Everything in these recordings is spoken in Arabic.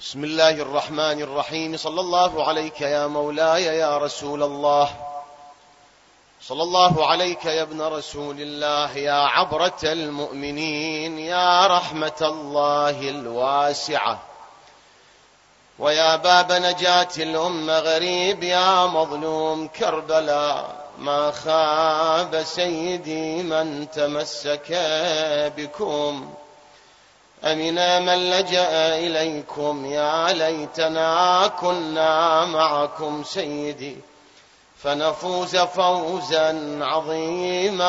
بسم الله الرحمن الرحيم. صلى الله عليك يا مولاي يا رسول الله، صلى الله عليك يا ابن رسول الله، يا عبرة المؤمنين، يا رحمة الله الواسعة، ويا باب نجاة الأمة غريب، يا مظلوم كربلاء. ما خاب سيدي من تمسك بكم، أمنا من لجأ إليكم. يا ليتنا كنا معكم سيدي فنفوز فوزا عظيما.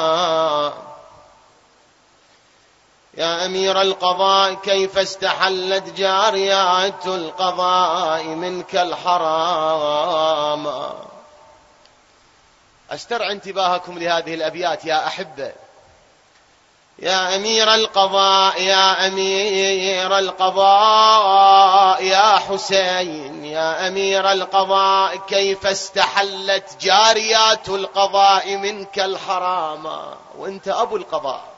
يا أمير القضاء، كيف استحلت جاريات القضاء منك الحرام؟ أسترعى انتباهكم لهذه الأبيات يا أحبة. يا أمير القضاء، يا أمير القضاء، يا حسين، يا أمير القضاء، كيف استحلت جاريات القضاء منك الحرام وانت أبو القضاء؟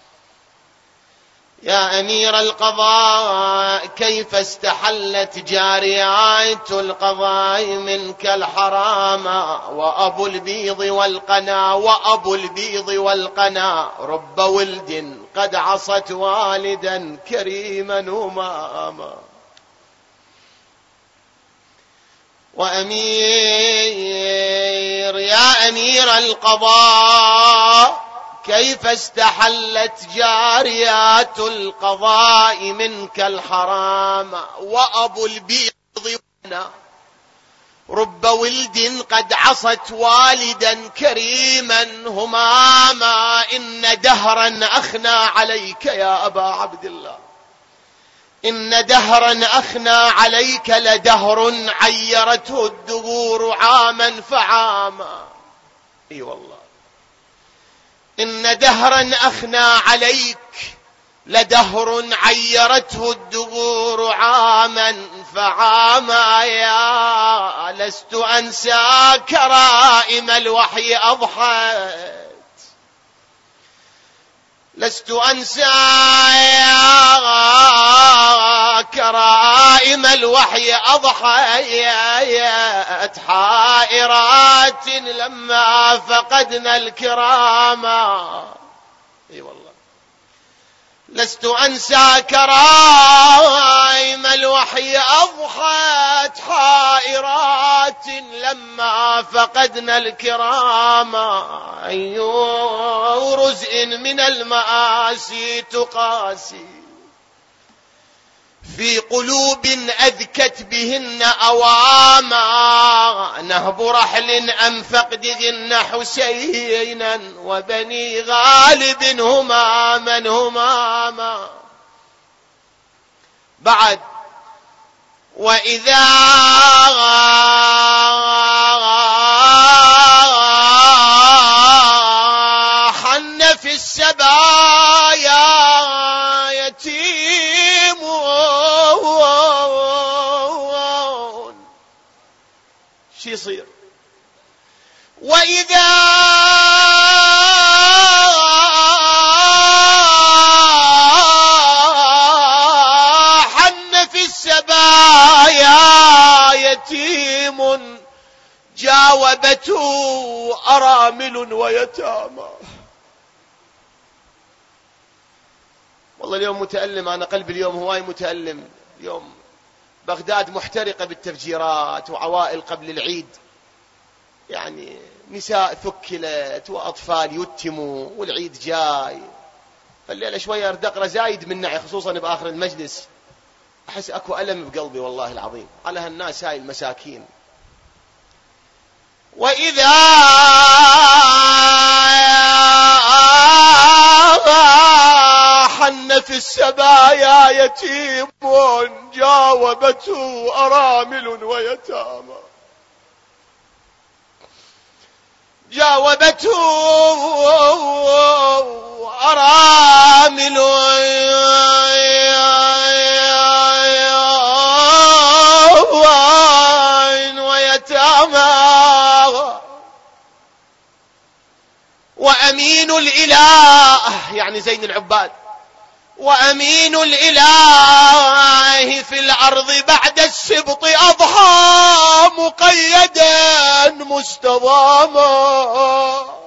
يا أمير القضاء، كيف استحلت جاريات القضاء منك الحرام وأبو البيض والقنا، وأبو البيض والقنا رب ولد قد عصت والدا كريما هماما. وأمير، يا أمير القضاء، كيف استحلت جاريات القضاء منك الحرام وأبو البيض رب ولد قد عصت والدا كريما هماما. إن دهرا أخنى عليك يا أبا عبد الله، إن دهرا أخنى عليك لدهر عيرته الدهور عاما فعاما. اي والله، إن دهرا أخنى عليك لدهر عيرته الدهور عاما فعاما. يا لست أنسى كرائم الوحي أضحت، لست أنسى كرائم الوحي أضحيت حائرات لما فقدنا الكراما. اي والله، لست أنسى كرائم الوحي أضحت حائرات لما فقدنا الكراما. أي رزء من المآسي تقاسي في قلوب أذكت بهن أواما. نهب رحل أم فقد ذن حسينا وبني غالب هماما هماما. بعد، وإذا حن في السبايا يتيم شي يصير؟ وإذا حن في السبايا يتيم جاوبته أرامل ويتامى. والله اليوم متألم، أنا قلبي اليوم هواي متألم. اليوم بغداد محترقة بالتفجيرات، وعوائل قبل العيد يعني نساء ثكلت وأطفال يتموا والعيد جاي. فالليلة شوية اردقرة زايد من نعي، خصوصا بآخر المجلس أحس أكو ألم بقلبي والله العظيم على هالناس هاي المساكين. وإذا حن في السبايا يتيم جاوبته أرامل ويتامى، جاوبته أرامل ويتامى. وأمين الإله يعني زين العباد وأمين الإله في الأرض بعد السبط أضحى مقيدا مستضاما.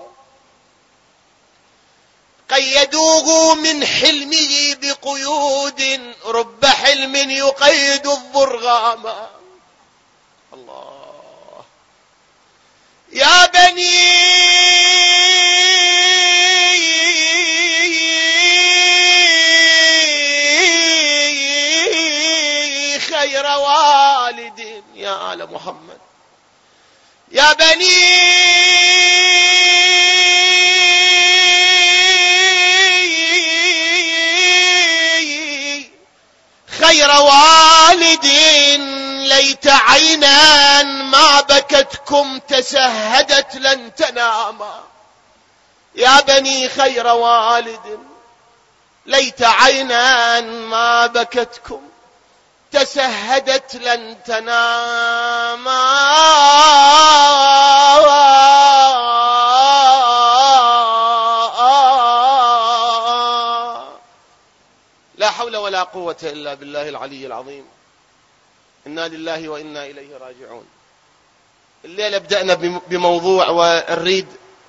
قيدوه من حلمه بقيود رب حلم يقيد الضرغام. الله يا بني خير والد يا آل محمد، يا بني خير والد ليت عينا ما بكتكم تسهدت لن تناما. يا بني خير والد ليت عينا ما بكتكم تسهدت لن تناما. لا حول ولا قوة إلا بالله العلي العظيم. إنا لله وإنا إليه راجعون. الليلة بدأنا بموضوع ونريد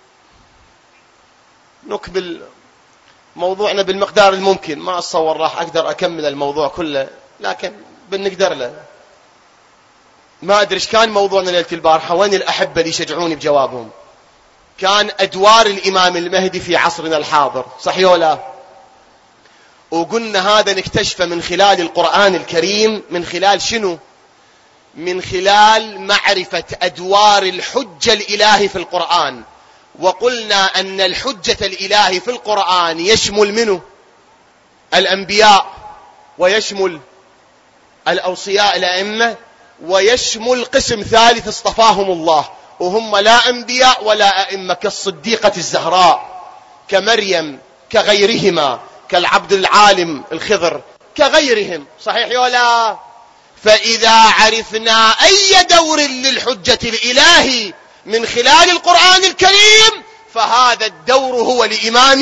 نكمل موضوعنا بالمقدار الممكن. ما أتصور راح أقدر أكمل الموضوع كله، لكن بنقدر له. ما أدري إيش كان موضوعنا ليلة البارحة، وين الأحبة اللي يشجعوني بجوابهم؟ كان أدوار الإمام المهدي في عصرنا الحاضر، صحيح ولا؟ وقلنا هذا نكتشفه من خلال القرآن الكريم. من خلال شنو؟ من خلال معرفة أدوار الحجة الإلهي في القرآن. وقلنا أن الحجة الإلهي في القرآن يشمل منه الأنبياء، ويشمل الأوصياء الأئمة، ويشمل قسم ثالث اصطفاهم الله وهم لا أنبياء ولا أئمة، كالصديقة الزهراء، كمريم، كغيرهما، كالعبد العالم الخضر، كغيرهم، صحيح ولا؟ فإذا عرفنا أي دور للحجة الإلهي من خلال القرآن الكريم فهذا الدور هو لإمام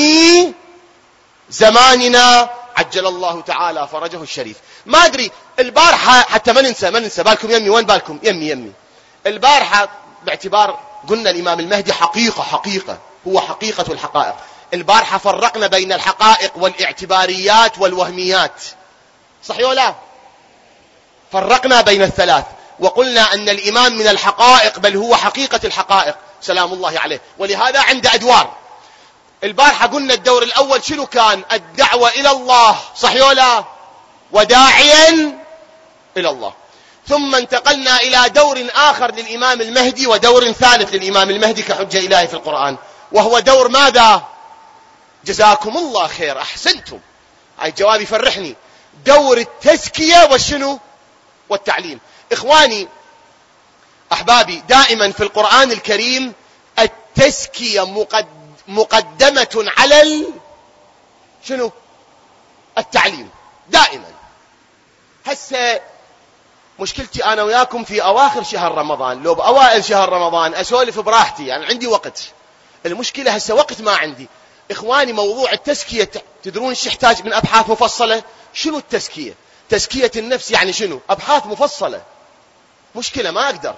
زماننا عجل الله تعالى فرجه الشريف. ما أدري البارحة حتى ما ننسى بالكم يمي، وين بالكم؟ يمي البارحة، باعتبار قلنا الإمام المهدي حقيقة هو حقيقة الحقائق. البارحة فرقنا بين الحقائق والاعتباريات والوهميات، صحيح ولا؟ فرقنا بين الثلاث وقلنا أن الإمام من الحقائق، بل هو حقيقة الحقائق سلام الله عليه، ولهذا عنده أدوار. البارحة قلنا الدور الأول شنو كان؟ الدعوة إلى الله، صحيح ولا؟ وداعيا إلى الله. ثم انتقلنا إلى دور آخر للإمام المهدي ودور ثالث للإمام المهدي كحجة إلهي في القرآن، وهو دور ماذا؟ جزاكم الله خير، أحسنتم، هاي الجواب يفرحني. دور التزكية والشنو؟ والتعليم. إخواني أحبابي، دائما في القرآن الكريم التزكية مقدمة على شنو؟ التعليم دائما. هسه مشكلتي أنا وياكم في أواخر شهر رمضان، لو بأوائل شهر رمضان أسولف براحتي، يعني عندي وقت. المشكلة هسه وقت ما عندي. إخواني موضوع التزكية تدرون ايش يحتاج من أبحاث مفصلة؟ شنو التزكية؟ تزكية النفس يعني شنو؟ أبحاث مفصلة. مشكلة ما أقدر.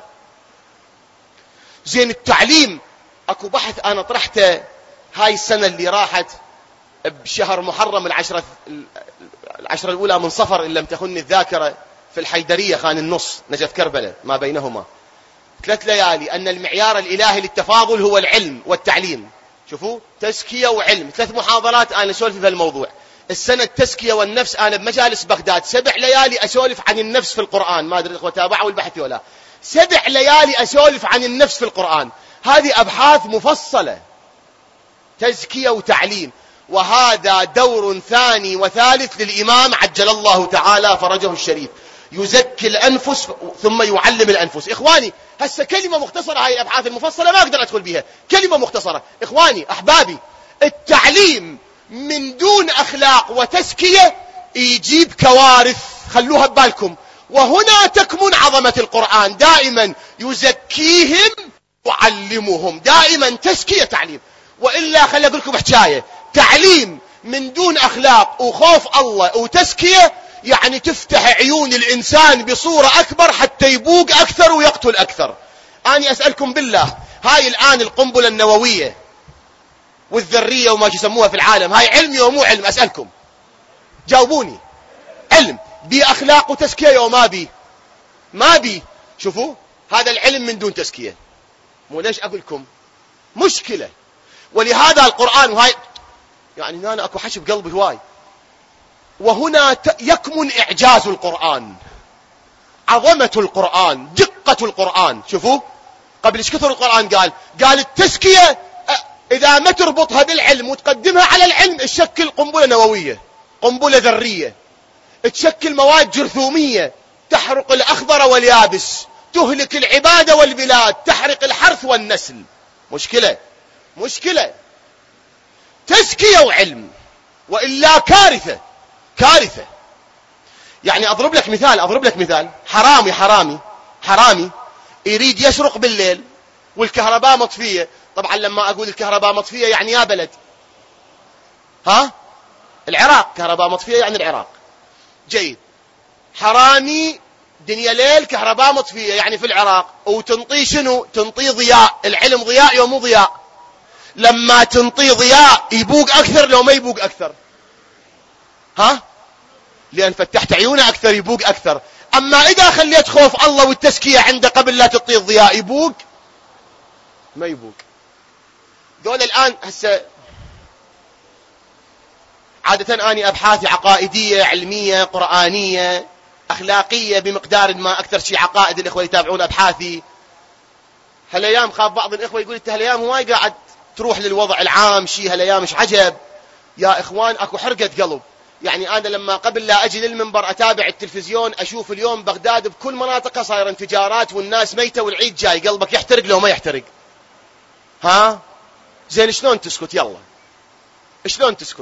زين التعليم، أكو بحث أنا طرحته هاي السنة اللي راحت بشهر محرم، العشرة الأولى من صفر إن لم تخني الذاكرة، في الحيدرية خان النص نجف كربلة ما بينهما 3 ليالي، أن المعيار الإلهي للتفاضل هو العلم والتعليم. شوفوا، تزكية وعلم، 3 محاضرات أنا أسولف في الموضوع. السنة التزكية والنفس، أنا بمجالس بغداد 7 ليالي أسولف عن النفس في القرآن. ما أدري الأخوة تابعوا البحث ولا؟ 7 ليالي أسولف عن النفس في القرآن. هذه أبحاث مفصلة، تزكية وتعليم. وهذا دور ثاني وثالث للإمام عجل الله تعالى فرجه الشريف، يزكي الأنفس ثم يعلم الأنفس. إخواني هسه كلمة مختصرة، هاي الأبحاث المفصلة ما أقدر أدخل بها، كلمة مختصرة. إخواني أحبابي، التعليم من دون أخلاق وتزكية يجيب كوارث، خلوها ببالكم. وهنا تكمن عظمة القرآن، دائما يزكيهم ويعلمهم، دائما تزكية تعليم. وإلا خلي أقول لكم حكاية، تعليم من دون أخلاق وخوف الله وتزكية، يعني تفتح عيون الإنسان بصورة أكبر حتى يبوق أكثر ويقتل أكثر. أنا أسألكم بالله، هاي الآن القنبلة النووية والذرية وما يسموها في العالم، هاي علمي ومو علم؟ أسألكم جاوبوني. علم بأخلاق وتزكية يو ما بي؟ ما بي. شوفوا هذا العلم من دون تزكية. مو ليش أقول لكم مشكلة؟ ولهذا القرآن، وهاي يعني أنا أكو حشي بقلبي هواي، وهنا يكمن إعجاز القرآن، عظمة القرآن، دقة القرآن. شوفوا قبل ايش كثر القرآن قال التزكية إذا ما تربطها بالعلم وتقدمها على العلم تشكل قنبلة نووية، قنبلة ذرية، تشكل مواد جرثومية تحرق الأخضر واليابس، تهلك العباد والبلاد، تحرق الحرث والنسل. مشكلة مشكلة. تزكية وعلم، وإلا كارثة كارثة. يعني أضرب لك مثال. حرامي يريد يسرق بالليل والكهرباء مطفية. طبعا لما أقول الكهرباء مطفية يعني يا بلد العراق، كهرباء مطفية يعني العراق. جيد. حرامي دنيا ليل كهرباء مطفية يعني في العراق، وتنطي شنو؟ تنطي ضياء. العلم ضياء يوم ضياء. لما تنطي ضياء يبوق أكثر لو ما يبوق أكثر؟ لأن فتحت عيونه أكثر يبوق أكثر. أما إذا خليت خوف الله والتزكية عنده قبل لا تطي الضياء يبوق؟ ما يبوق. دول الآن هسه عادة أني أبحاثي عقائدية علمية قرآنية أخلاقية بمقدار ما، أكثر شيء عقائد. الإخوة يتابعون أبحاثي. هالأيام خاف بعض الإخوة يقول أنت هالأيام هواي قاعد تروح للوضع العام، شيء هالأيام مش عجب. يا إخوان أكو حرقة قلب. يعني أنا لما قبل لا أجي للمنبر أتابع التلفزيون أشوف اليوم بغداد بكل مناطقها صاير انفجارات والناس ميتة والعيد جاي، قلبك يحترق لو ما يحترق. زين شلون تسكت؟ يلا شلون تسكت؟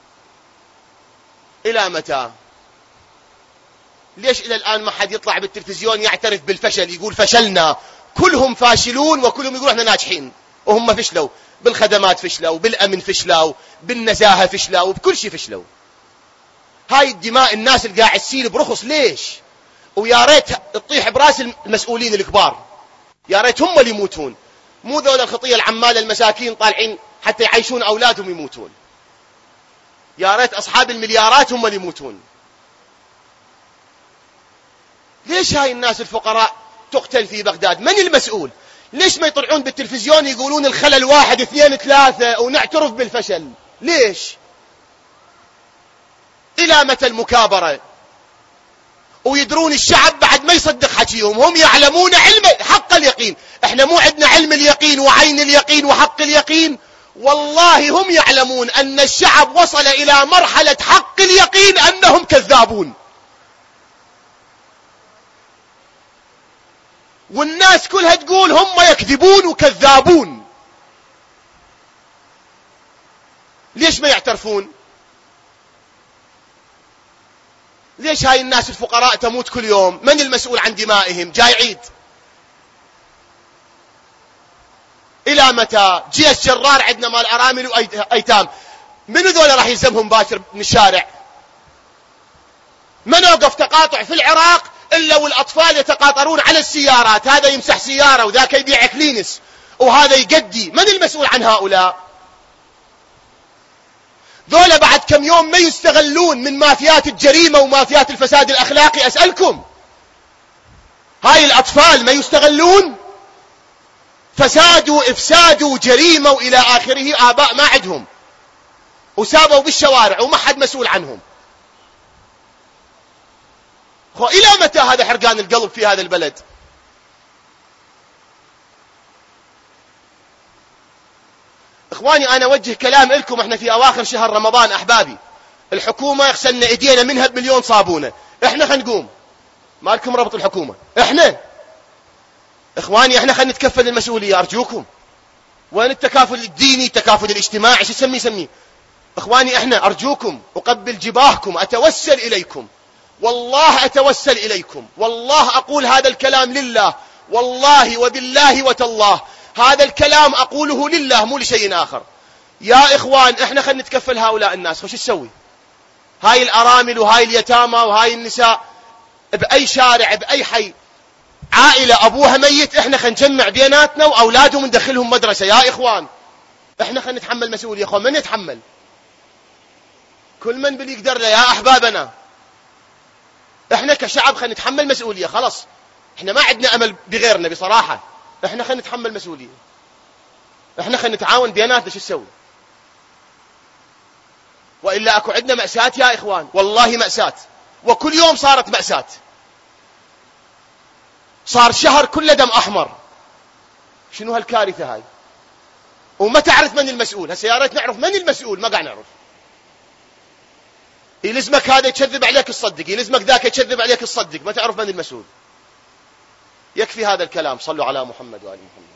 إلى متى؟ ليش إلى الآن ما حد يطلع بالتلفزيون يعترف بالفشل، يقول فشلنا؟ كلهم فاشلون وكلهم يقولون احنا ناجحين، وهم فشلوا بالخدمات، فشلوا بالأمن، فشلوا بالنزاهة، فشلوا وبكل شيء فشلوا. هاي الدماء الناس اللي قاعد تسيل برخص ليش؟ ويا ريت تطيح براس المسؤولين الكبار، يا ريت هم اللي يموتون، مو ذول الخطية العمالة المساكين طالعين حتى يعيشون أولادهم يموتون. يا ريت أصحاب المليارات هم اللي يموتون. ليش هاي الناس الفقراء تقتل في بغداد؟ من المسؤول؟ ليش ما يطلعون بالتلفزيون يقولون الخلل 1 2 3 ونعترف بالفشل؟ ليش؟ إلى متى المكابرة؟ ويدرون الشعب بعد ما يصدق حكيهم، هم يعلمون علم حق اليقين. احنا مو عندنا علم اليقين وعين اليقين وحق اليقين، والله هم يعلمون أن الشعب وصل إلى مرحلة حق اليقين أنهم كذابون، والناس كلها تقول هم يكذبون وكذابون. ليش ما يعترفون؟ ليش هاي الناس الفقراء تموت كل يوم؟ من المسؤول عن دمائهم؟ جاي عيد. إلى متى؟ جيش جرار عندنا مال أرامل وأيتام، من ذولا راح يلزمهم باكر من الشارع؟ من وقف تقاطع في العراق إلا والأطفال يتقاطرون على السيارات، هذا يمسح سيارة وذاك يبيع كلينس وهذا يقدي. من المسؤول عن هؤلاء؟ ذولا بعد كم يوم ما يستغلون من مافيات الجريمة ومافيات الفساد الأخلاقي؟ أسألكم، هاي الأطفال ما يستغلون؟ فساد وإفساد وجريمة وإلى آخره، آباء ما عندهم وسابوا بالشوارع وما حد مسؤول عنهم. إلى متى هذا حرقان القلب في هذا البلد؟ إخواني أنا أوجه كلام لكم، إحنا في أواخر شهر رمضان أحبابي، الحكومة يغسلنا إيدينا منها ب1,000,000 صابونة، إحنا خلينا نقوم، ما لكم ربط الحكومة، إحنا إخواني إحنا خلينا نتكفل المسؤولية أرجوكم. وين التكافل الديني، التكافل الاجتماعي، شو سميه؟ إخواني إحنا أرجوكم، أقبل جباهكم، أتوسل إليكم، والله أتوسل إليكم، والله أقول هذا الكلام لله، والله وبالله وتالله هذا الكلام أقوله لله مو لشيء آخر. يا إخوان إحنا خلينا نتكفل هؤلاء الناس، وش تسوي؟ هاي الأرامل وهاي اليتامى وهاي النساء بأي شارع بأي حي، عائلة أبوها ميت، إحنا خلينا نجمع بيناتنا وأولادهم ندخلهم مدرسة. يا إخوان إحنا خلينا نتحمل مسؤولية. يا إخوان من يتحمل؟ كل من باللي يقدر له. يا أحبابنا إحنا كشعب خلينا نتحمل مسؤولية. خلاص إحنا ما عندنا أمل بغيرنا بصراحة، إحنا خلينا نتحمل مسؤولية، إحنا خلينا نتعاون بيناتنا. شو نسوي؟ وإلا أكو عندنا مأساة يا إخوان، والله مأساة، وكل يوم صارت مأساة. صار شهر كله دم أحمر. شنو هالكارثة هاي؟ وما تعرف من المسؤول. هسه يا ريت نعرف من المسؤول، ما قاعد نعرف. يلزمك هذا يكذب عليك تصدق، يلزمك ذاك يكذب عليك تصدق، ما تعرف من المسؤول. يكفي هذا الكلام. صلوا على محمد وآل محمد.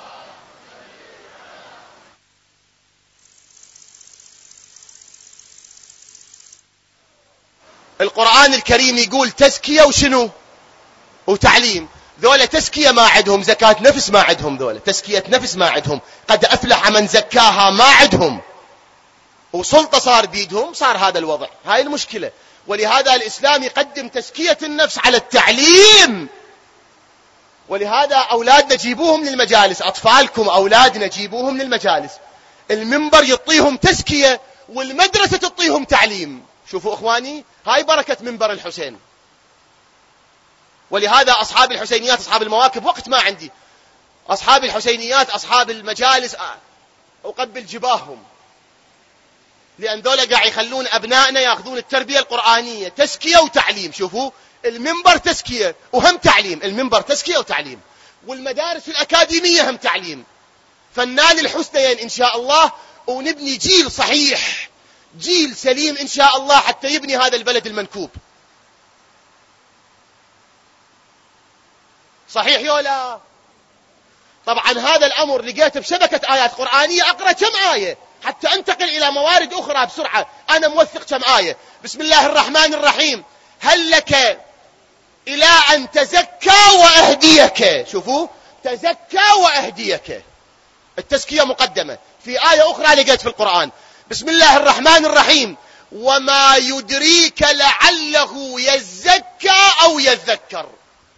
القرآن الكريم يقول تزكية وشنو؟ وتعليم. ذولا تزكية ما عندهم، زكاة نفس ما عندهم، ذولا تزكية نفس ما عندهم، قد أفلح من زكاها ما عندهم، وسلطة صار بيدهم، صار هذا الوضع. هاي المشكلة. ولهذا الإسلام يقدم تزكية النفس على التعليم. ولهذا أولادنا جيبوهم للمجالس، أطفالكم أولادنا جيبوهم للمجالس، المنبر يعطيهم تزكية والمدرسة تعطيهم تعليم. شوفوا إخواني، هاي بركة منبر الحسين. ولهذا أصحاب الحسينيات أصحاب المواكب وقت ما عندي، أصحاب الحسينيات أصحاب المجالس أقبل جباههم، لأن ذولا قاعد يخلون أبنائنا يأخذون التربية القرآنية تزكية وتعليم. شوفوا المنبر تزكية وهم تعليم، المنبر تزكية وتعليم، والمدارس الأكاديمية هم تعليم. فنال الحسنيين إن شاء الله، ونبني جيل صحيح، جيل سليم إن شاء الله، حتى يبني هذا البلد المنكوب. صحيح يولا؟ طبعا هذا الأمر لقيته بشبكة آيات قرآنية. أقرأ كم آية حتى أنتقل إلى موارد أخرى بسرعة. أنا موثق كم آية. بسم الله الرحمن الرحيم. هل لك إلى أن تزكى وأهديك. شوفوا تزكى وأهديك، التزكية مقدمة. في آية أخرى لقيت في القرآن بسم الله الرحمن الرحيم وما يدريك لعله يزكى أو يذكر.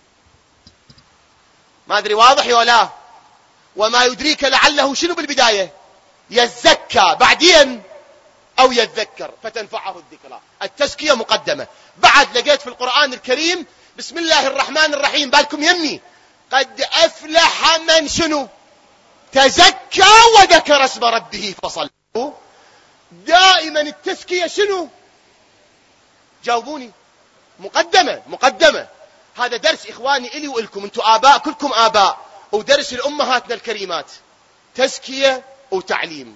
ما أدري واضح ولا؟ وما يدريك لعله شنو بالبداية؟ يزكى، بعدين أو يذكر فتنفعه الذكرى. التزكية مقدمة. بعد لقيت في القرآن الكريم بسم الله الرحمن الرحيم، بالكم يمي، قد أفلح من شنو؟ تزكى وذكر اسم ربه فصلى. دائما التزكية شنو؟ جاوبوني. مقدمة. هذا درس إخواني إلي وإلكم، أنتم آباء، كلكم آباء، ودرس الأمهاتنا الكريمات، تزكية وتعليم.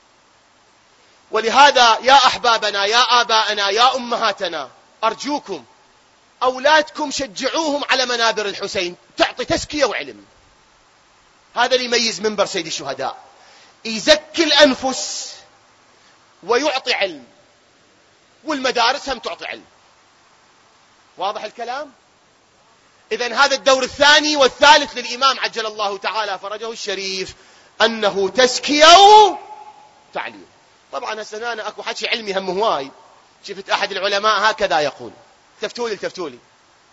ولهذا يا أحبابنا، يا آباءنا، يا أمهاتنا، أرجوكم أولادكم شجعوهم على منابر الحسين، تعطي تزكية وعلم. هذا اللي يميز منبر سيد الشهداء، يزكي الأنفس ويعطي علم، والمدارس هم تعطي علم. واضح الكلام؟ إذن هذا الدور الثاني والثالث للإمام عجل الله تعالى فرجه الشريف، أنه تزكية وتعليم. طبعا هسه أنا أكو حكي علمي هم هواي. شفت أحد العلماء هكذا يقول، التفتوا لي.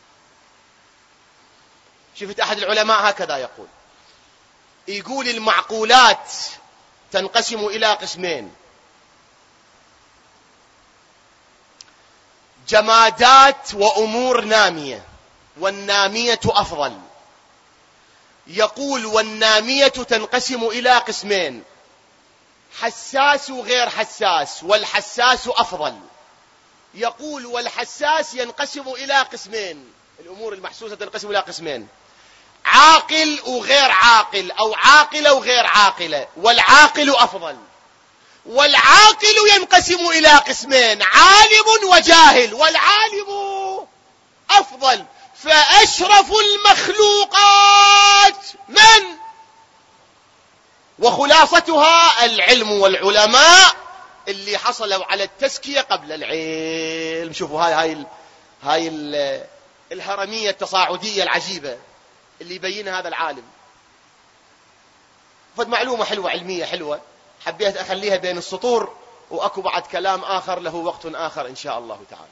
شفت أحد العلماء هكذا يقول المعقولات تنقسم إلى قسمين: جمادات وأمور نامية، والنامية أفضل. يقول والنامية تنقسم إلى قسمين: حساس وغير حساس، والحساس أفضل. يقول والحساس ينقسم إلى قسمين، الأمور المحسوسة تنقسم إلى قسمين: عاقل وغير عاقل، أو عاقلة وغير عاقلة، والعاقل أفضل. والعاقل ينقسم إلى قسمين: عالم وجاهل، والعالم أفضل. فأشرف المخلوقات من؟ وخلاصتها العلم والعلماء اللي حصلوا على التزكية قبل العلم. شوفوا هاي الهرمية التصاعدية العجيبة اللي يبين هذا العالم. فد معلومة حلوة علمية حلوة حبيت أخليها بين السطور، وأكو بعد كلام آخر له وقت آخر إن شاء الله تعالى.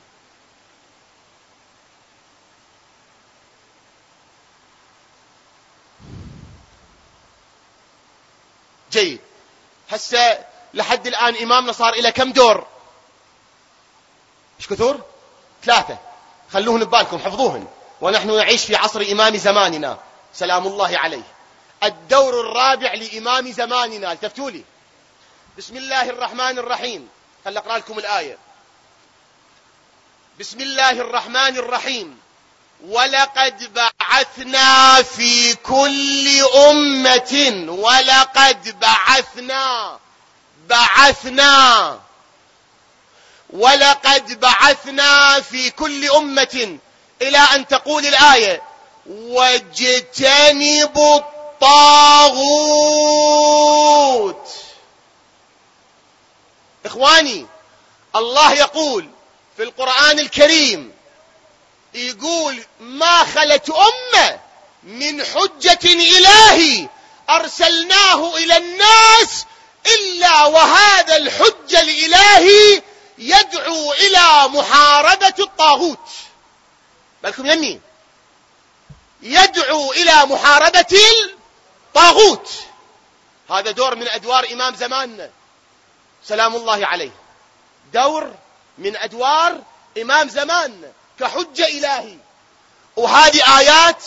جيد. هسه لحد الآن إمامنا صار إلى كم دور؟ إيش كثر؟ 3. خلوهن ببالكم، حفظوهن، ونحن نعيش في عصر إمام زماننا سلام الله عليه. الدور الرابع لإمام زماننا، التفتوا لي. بسم الله الرحمن الرحيم. خل أقرأ لكم الآية. بسم الله الرحمن الرحيم. ولقد بعثنا في كل أمة، ولقد ولقد بعثنا في كل أمة، إلى أن تقول الآية واجتنبوا الطاغوت. إخواني، الله يقول في القرآن الكريم، يقول ما خلت أمة من حجة إلهي أرسلناه إلى الناس إلا وهذا الحجة الإلهي يدعو إلى محاربة الطاغوت. بالكم يمين، يدعو إلى محاربة الطاغوت. هذا دور من أدوار إمام زماننا سلام الله عليه، دور من أدوار إمام زماننا كحجة إلهي. وهذه آيات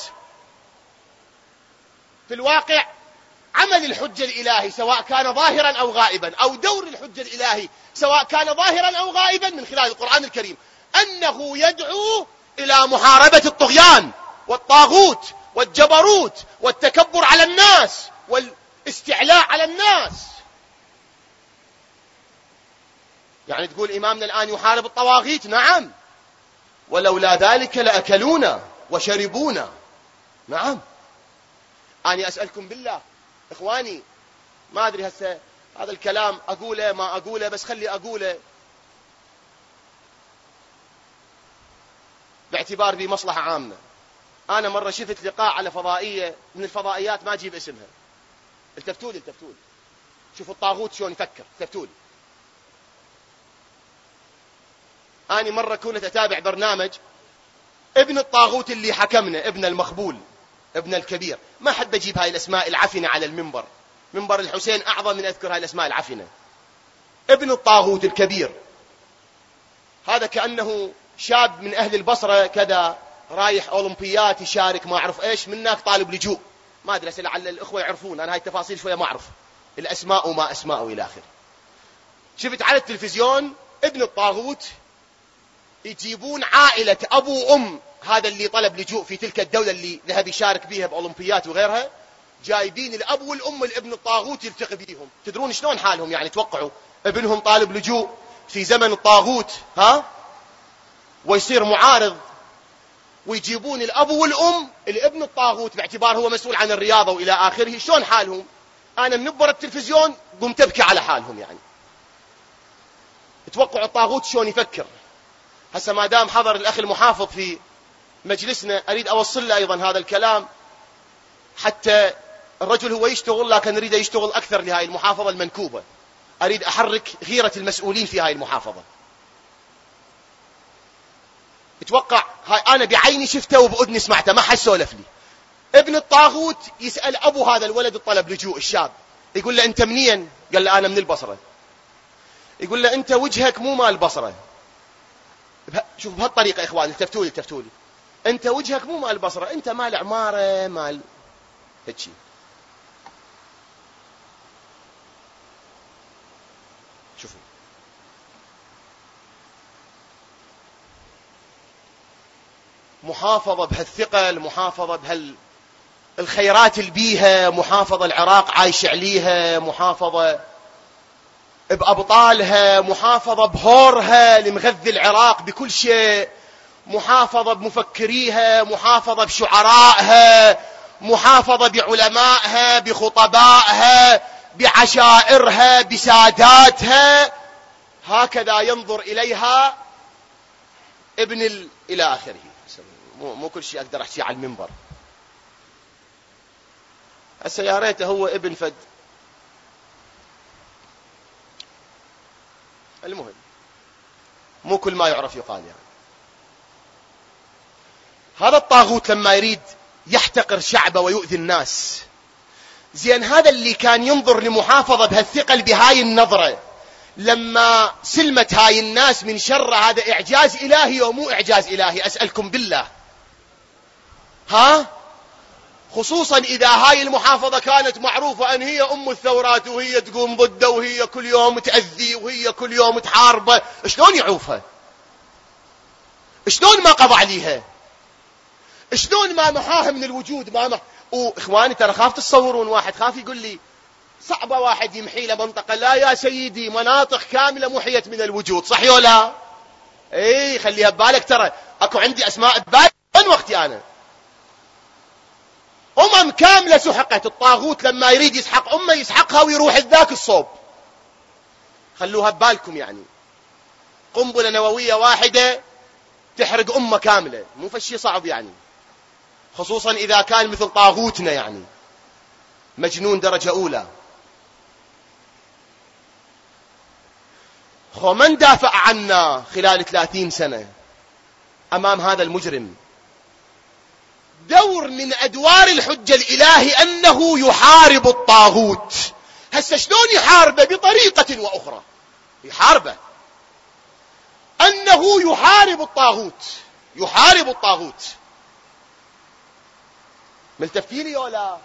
في الواقع عمل الحجة الإلهي، سواء كان ظاهرا أو غائبا، أو دور الحجة الإلهي سواء كان ظاهرا أو غائبا من خلال القرآن الكريم، أنه يدعو إلى محاربة الطغيان والطاغوت والجبروت والتكبر على الناس والاستعلاء على الناس. يعني تقول إمامنا الآن يحارب الطواغيت؟ نعم، ولولا ذلك لأكلونا وشربونا. نعم. أنا أسألكم بالله إخواني، ما أدري هسه هذا الكلام أقوله ما أقوله، بس خلي أقوله باعتبار بي مصلحة عامة. أنا مرة شفت لقاء على فضائية من الفضائيات ما أجيب اسمها، التفتولي شوفوا الطاغوت شلون يفكر، التفتولي. أنا مرة كنت أتابع برنامج ابن الطاغوت اللي حكمنا، ابن المخبول، ابن الكبير، ما حد أجيب هاي الأسماء العفنة على المنبر، منبر الحسين أعظم من أذكر هاي الأسماء العفنة. ابن الطاغوت الكبير هذا كأنه شاب من أهل البصرة كذا، رايح أولمبيات يشارك ما أعرف إيش، منك طالب لجوء، ما أدري لعل الإخوة يعرفون، أنا هاي التفاصيل شوية ما أعرف الأسماء وما أسماء إلى آخره. شفت على التلفزيون ابن الطاغوت يجيبون عائلة أبو وأم هذا اللي طلب لجوء في تلك الدولة اللي ذهب يشارك بيها بأولمبيات وغيرها، جايبين الأب والأم الابن الطاغوت يلتقي بيهم. تدرون شلون حالهم؟ يعني توقعوا ابنهم طالب لجوء في زمن الطاغوت ويصير معارض، ويجيبون الأب والأم الابن الطاغوت باعتبار هو مسؤول عن الرياضة وإلى آخره. شلون حالهم؟ أنا منبر التلفزيون قمت أبكي على حالهم. يعني توقعوا الطاغوت شلون يفكر. هسه ما دام حضر الأخ المحافظ في مجلسنا، أريد أوصل له أيضا هذا الكلام، حتى الرجل هو يشتغل لكن أريد يشتغل أكثر لهذه المحافظة المنكوبة. أريد أحرك غيرة المسؤولين في هذه المحافظة. اتوقع هاي أنا بعيني شفته وبأذني سمعته، ما حد سولف لي. ابن الطاغوت يسأل أبو هذا الولد الطلب لجوء الشاب، يقول له أنت منين؟ قال له أنا من البصرة. يقول له أنت وجهك مو مال البصرة. شوف بهالطريقة إخواني، التفتوا لي، أنت وجهك مو مال البصرة، أنت مال عمارة، مال هيك. شوفوا محافظة بهالثقل، محافظة بهالخيرات البيها، محافظة العراق عايش عليها، محافظة بأبطالها، محافظة بهورها لمغذي العراق بكل شيء، محافظة بمفكريها، محافظة بشعرائها، محافظة بعلمائها، بخطبائها، بعشائرها، بساداتها. هكذا ينظر إليها ابن إلى آخره. مو كل شيء أقدر أحكي على المنبر. هسه يا ريته هو ابن فد المهم مو كل ما يعرف يقال يعني. هذا الطاغوت لما يريد يحتقر شعبه ويؤذي الناس، زين هذا اللي كان ينظر لمحافظة بهالثقل بهاي النظرة، لما سلمت هاي الناس من شر، هذا إعجاز إلهي ومو إعجاز إلهي؟ أسألكم بالله. خصوصا إذا هاي المحافظة كانت معروفة أن هي أم الثورات، وهي تقوم ضده، وهي كل يوم تأذي، وهي كل يوم تحاربه، شلون يعوفها؟ شلون ما قضى عليها؟ شلون ما محاها من الوجود؟ وإخواني ترى خاف تصورون واحد خاف يقول لي صعبة واحد يمحي له منطقة. لا يا سيدي، مناطق كاملة محيت من الوجود، صح ولا؟ اي خليها ببالك، ترى اكو عندي اسماء ببالي من وقتي انا. كاملة سحقت. الطاغوت لما يريد يسحق أمة يسحقها ويروح ذاك الصوب. خلوها ببالكم يعني. قنبلة نووية واحدة تحرق أمة كاملة، مو فشي صعب يعني، خصوصا إذا كان مثل طاغوتنا يعني مجنون درجة أولى. من دافع عنا خلال 30 سنة أمام هذا المجرم؟ دور من أدوار الحجة الإلهي أنه يحارب الطاغوت. هسه شلون يحاربه؟ بطريقة وأخرى يحاربه، أنه يحارب الطاغوت. يحارب الطاغوت. ملتفتيلي ولا؟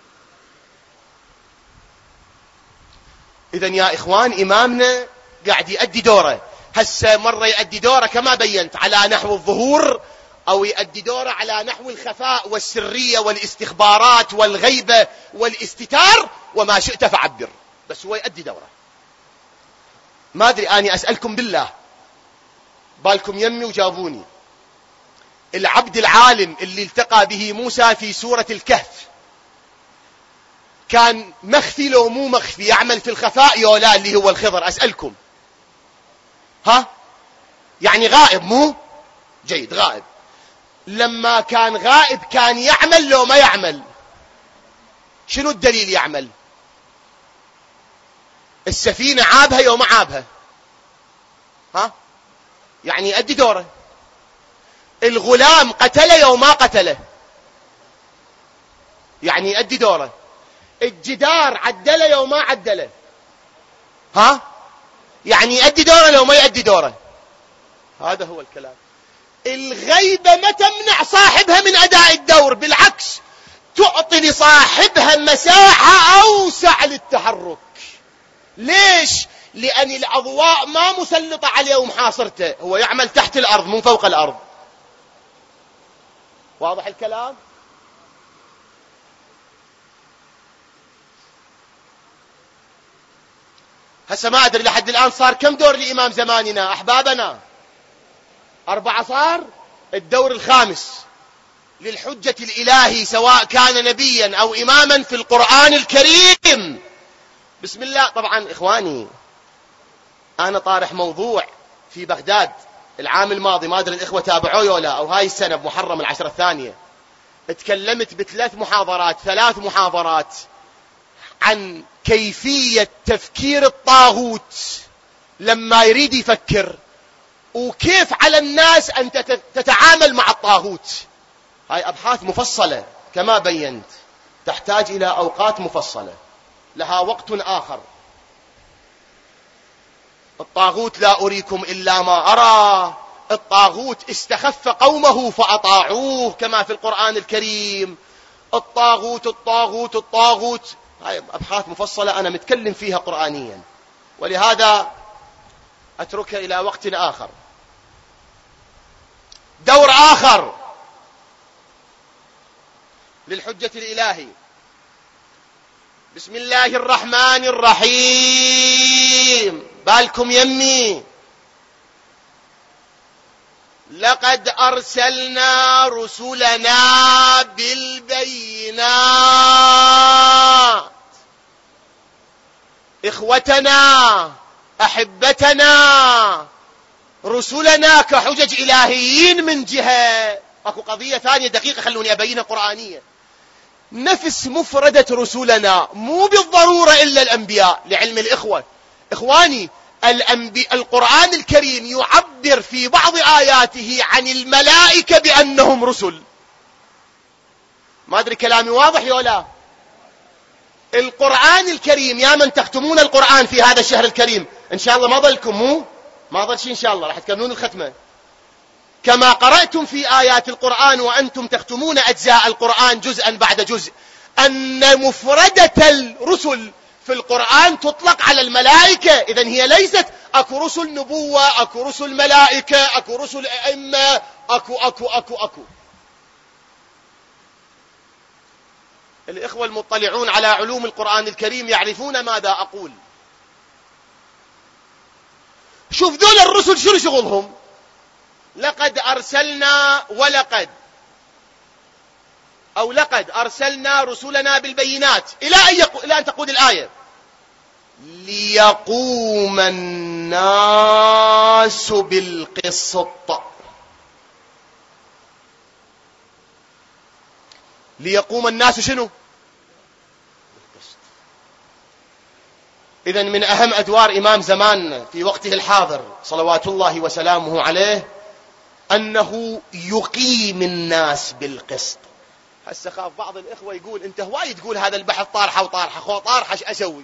إذن يا إخوان، إمامنا قاعد يؤدي دوره. هسه مرة يؤدي دوره كما بينت على نحو الظهور، أو يؤدي دوره على نحو الخفاء والسرية والاستخبارات والغيبة والاستتار وما شئت فعبر، بس هو يؤدي دوره. ما أدري، أنا أسألكم بالله، بالكم يمي وجابوني. العبد العالم اللي التقى به موسى في سورة الكهف كان مخفي لو مو مخفي؟ يعمل في الخفاء يولا اللي هو الخضر؟ أسألكم، يعني غائب مو جيد، غائب. لما كان غائب كان يعمل لو ما يعمل؟ شنو الدليل يعمل؟ السفينة عابها يوم ما عابها، يعني يؤدي دوره. الغلام قتله يوم ما قتله، يعني يؤدي دوره. الجدار عدله يوم ما عدله، يعني يؤدي دوره لو ما يؤدي دوره. هذا هو الكلام. الغيبة ما تمنع صاحبها من أداء الدور، بالعكس تعطي لصاحبها مساحة أوسع للتحرك. ليش؟ لأن الأضواء ما مسلطة عليه ومحاصرته، هو يعمل تحت الأرض مو فوق الأرض. واضح الكلام؟ هسه ما أدري لحد الآن صار كم دور لإمام زماننا أحبابنا؟ 4 صار. الدور الخامس للحجة الإلهي، سواء كان نبيا أو إماما في القرآن الكريم. بسم الله. طبعا إخواني، أنا طارح موضوع في بغداد العام الماضي، ما أدري الإخوة تابعوه ولا، أو هاي السنة بمحرم العشرة الثانية، اتكلمت ب3 محاضرات 3 محاضرات عن كيفية تفكير الطاغوت لما يريد يفكر، وكيف على الناس أن تتعامل مع الطاغوت. هاي أبحاث مفصلة كما بينت، تحتاج إلى أوقات مفصلة، لها وقت آخر. الطاغوت لا أريكم إلا ما أرى. الطاغوت استخف قومه فأطاعوه كما في القرآن الكريم. الطاغوت الطاغوت الطاغوت، هاي أبحاث مفصلة أنا متكلم فيها قرآنيا، ولهذا أتركها إلى وقت آخر. دور آخر للحجة الإلهي. بسم الله الرحمن الرحيم. بالكم يمي. لقد أرسلنا رسلنا بالبينات. إخوتنا أحبتنا، رسلنا كحجج إلهيين من جهة. أكو قضية ثانية دقيقة خلوني أبينها قرآنية. نفس مفردة رسلنا مو بالضرورة إلا الأنبياء، لعلم الإخوة. إخواني، القرآن الكريم يعبر في بعض آياته عن الملائكة بأنهم رسل. ما أدري كلامي واضح يا لا؟ القرآن الكريم يا من تختمون القرآن في هذا الشهر الكريم، إن شاء الله ما ظلكم ما ظل شيء إن شاء الله راح تكملون الختمة. كما قرأتم في آيات القرآن وأنتم تختمون أجزاء القرآن جزءا بعد جزء، أن مفردة الرسل في القرآن تطلق على الملائكة. إذن هي ليست أكو رسل نبوة، أكو رسل ملائكة، أكو رسل أئمة، أكو. الإخوة المطلعون على علوم القرآن الكريم يعرفون ماذا أقول. شوف ذول الرسل شنو شغلهم؟ لقد أرسلنا لقد أرسلنا رسلنا بالبينات إلى أن تقول الآية ليقوم الناس بالقسط. ليقوم الناس شنو؟ إذن من أهم أدوار إمام زمان في وقته الحاضر صلوات الله وسلامه عليه أنه يقيم الناس بالقسط. هسه خاف بعض الإخوة يقول أنت هواي تقول هذا البحث طارحة وطارحة طارحة ايش أسوي؟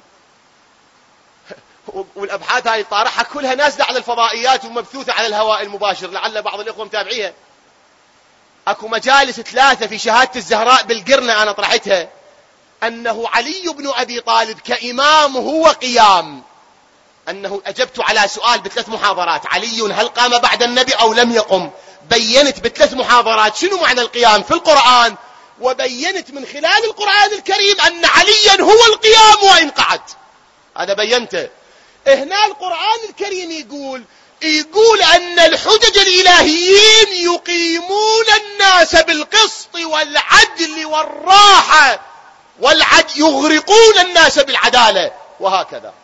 والأبحاث هاي طارحة كلها نازلة على الفضائيات ومبثوثة على الهواء المباشر، لعل بعض الإخوة متابعيها. أكو مجالس 3 في شهادة الزهراء بالقرنة أنا طرحتها، أنه علي بن أبي طالب كإمام هو قيام. أنه أجبت على سؤال ب3 محاضرات، علي هل قام بعد النبي أو لم يقم؟ بينت ب3 محاضرات شنو معنى القيام في القرآن، وبينت من خلال القرآن الكريم أن عليا هو القيام وإن قعد. هذا بينته. هنا القرآن الكريم يقول أن الحجج الإلهيين يقيمون الناس بالقسط والعدل والراحة يغرقون الناس بالعدالة وهكذا.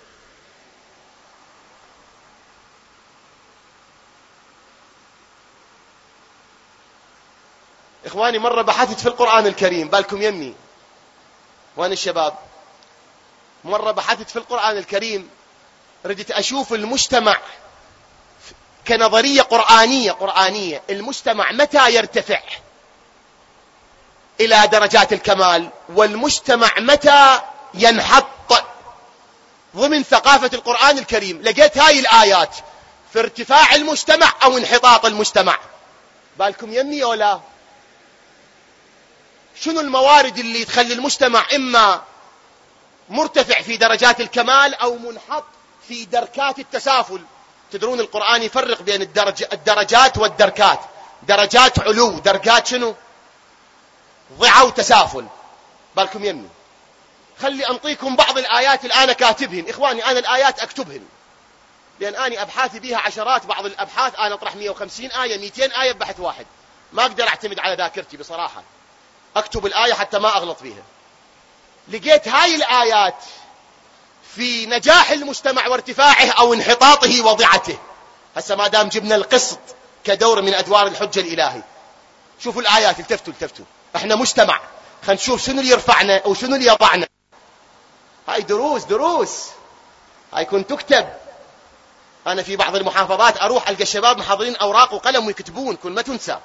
إخواني مرة بحثت في القرآن الكريم، بالكم يمي وأنا الشباب، مرة بحثت في القرآن الكريم، ردت أشوف المجتمع كنظرية قرآنية المجتمع متى يرتفع إلى درجات الكمال، والمجتمع متى ينحط ضمن ثقافة القرآن الكريم. لقيت هاي الآيات في ارتفاع المجتمع أو انحطاط المجتمع. بالكم يمي ولا؟ شنو الموارد اللي تخلي المجتمع إما مرتفع في درجات الكمال أو منحط في دركات التسافل؟ تدرون القرآن يفرق بين الدرجات والدركات. درجات علو، دركات شنو؟ ضعة وتسافل. بالكم يمي. خلي أنطيكم بعض الآيات الآن كاتبهن. إخواني أنا الآيات أكتبهن، لأن أنا أبحاثي بها عشرات، بعض الأبحاث أنا أطرح 150 آية 200 آية ببحث واحد، ما أقدر أعتمد على ذاكرتي بصراحة، أكتب الآية حتى ما أغلط فيها. لقيت هاي الآيات في نجاح المجتمع وارتفاعه أو انحطاطه وضعته. هسه ما دام جبنا القسط كدور من أدوار الحجة الإلهي، شوفوا الآيات، التفتوا. احنا مجتمع، خلينا نشوف شنو اللي يرفعنا أو شنو اللي يضعنا. هاي دروس هاي كنت تكتب. أنا في بعض المحافظات أروح ألقى الشباب محضرين أوراق وقلم ويكتبون، كن ما تنسى.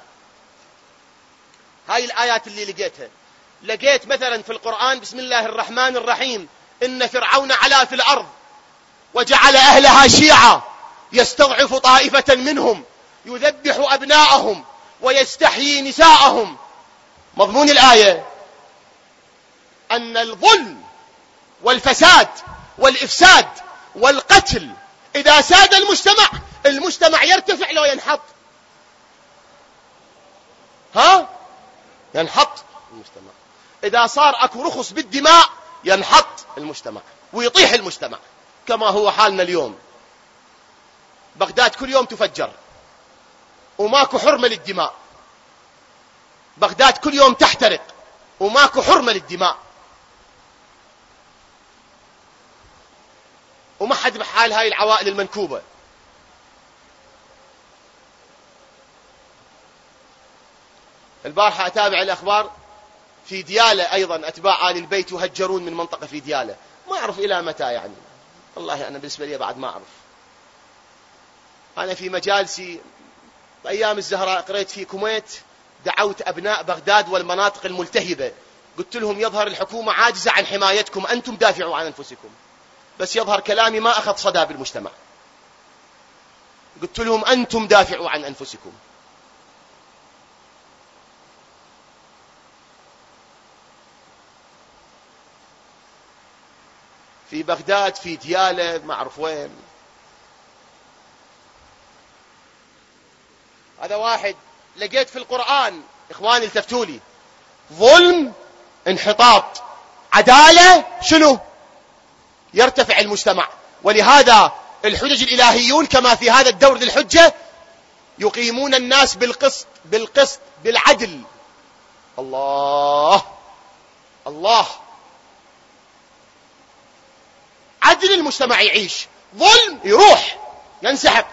هاي الآيات اللي لقيت مثلا في القرآن بسم الله الرحمن الرحيم إن فرعون علا في الأرض وجعل أهلها شيعا يستضعف طائفة منهم يذبح أبناءهم ويستحيي نساءهم. مضمون الآية أن الظلم والفساد والإفساد والقتل إذا ساد المجتمع يرتفع لو ينحط. ينحط المجتمع. إذا صار أكو رخص بالدماء ينحط المجتمع ويطيح المجتمع، كما هو حالنا اليوم. بغداد كل يوم تفجر وماكو حرمة للدماء. بغداد كل يوم تحترق وماكو حرمة للدماء، وما حد بحال هاي العوائل المنكوبة. البارحة أتابع الأخبار في ديالة أيضا أتباع آل البيت يهجرون من منطقة في ديالة، ما أعرف إلى متى يعني، والله أنا بالنسبة لي بعد ما أعرف. أنا في مجالسي أيام الزهراء قريت في كويت، دعوت أبناء بغداد والمناطق الملتهبة، قلت لهم يظهر الحكومة عاجزة عن حمايتكم، أنتم دافعوا عن أنفسكم. بس يظهر كلامي ما أخذ صدى بالمجتمع. قلت لهم أنتم دافعوا عن أنفسكم. في بغداد، في ديالى، ما أعرف وين. هذا واحد. لقيت في القرآن، إخواني التفتوا لي، ظلم، انحطاط، عدالة، شنو؟ يرتفع المجتمع. ولهذا الحجج الإلهيون كما في هذا الدور للحجة يقيمون الناس بالقسط بالعدل. الله الله، عدل المجتمع يعيش، ظلم يروح ينسحق.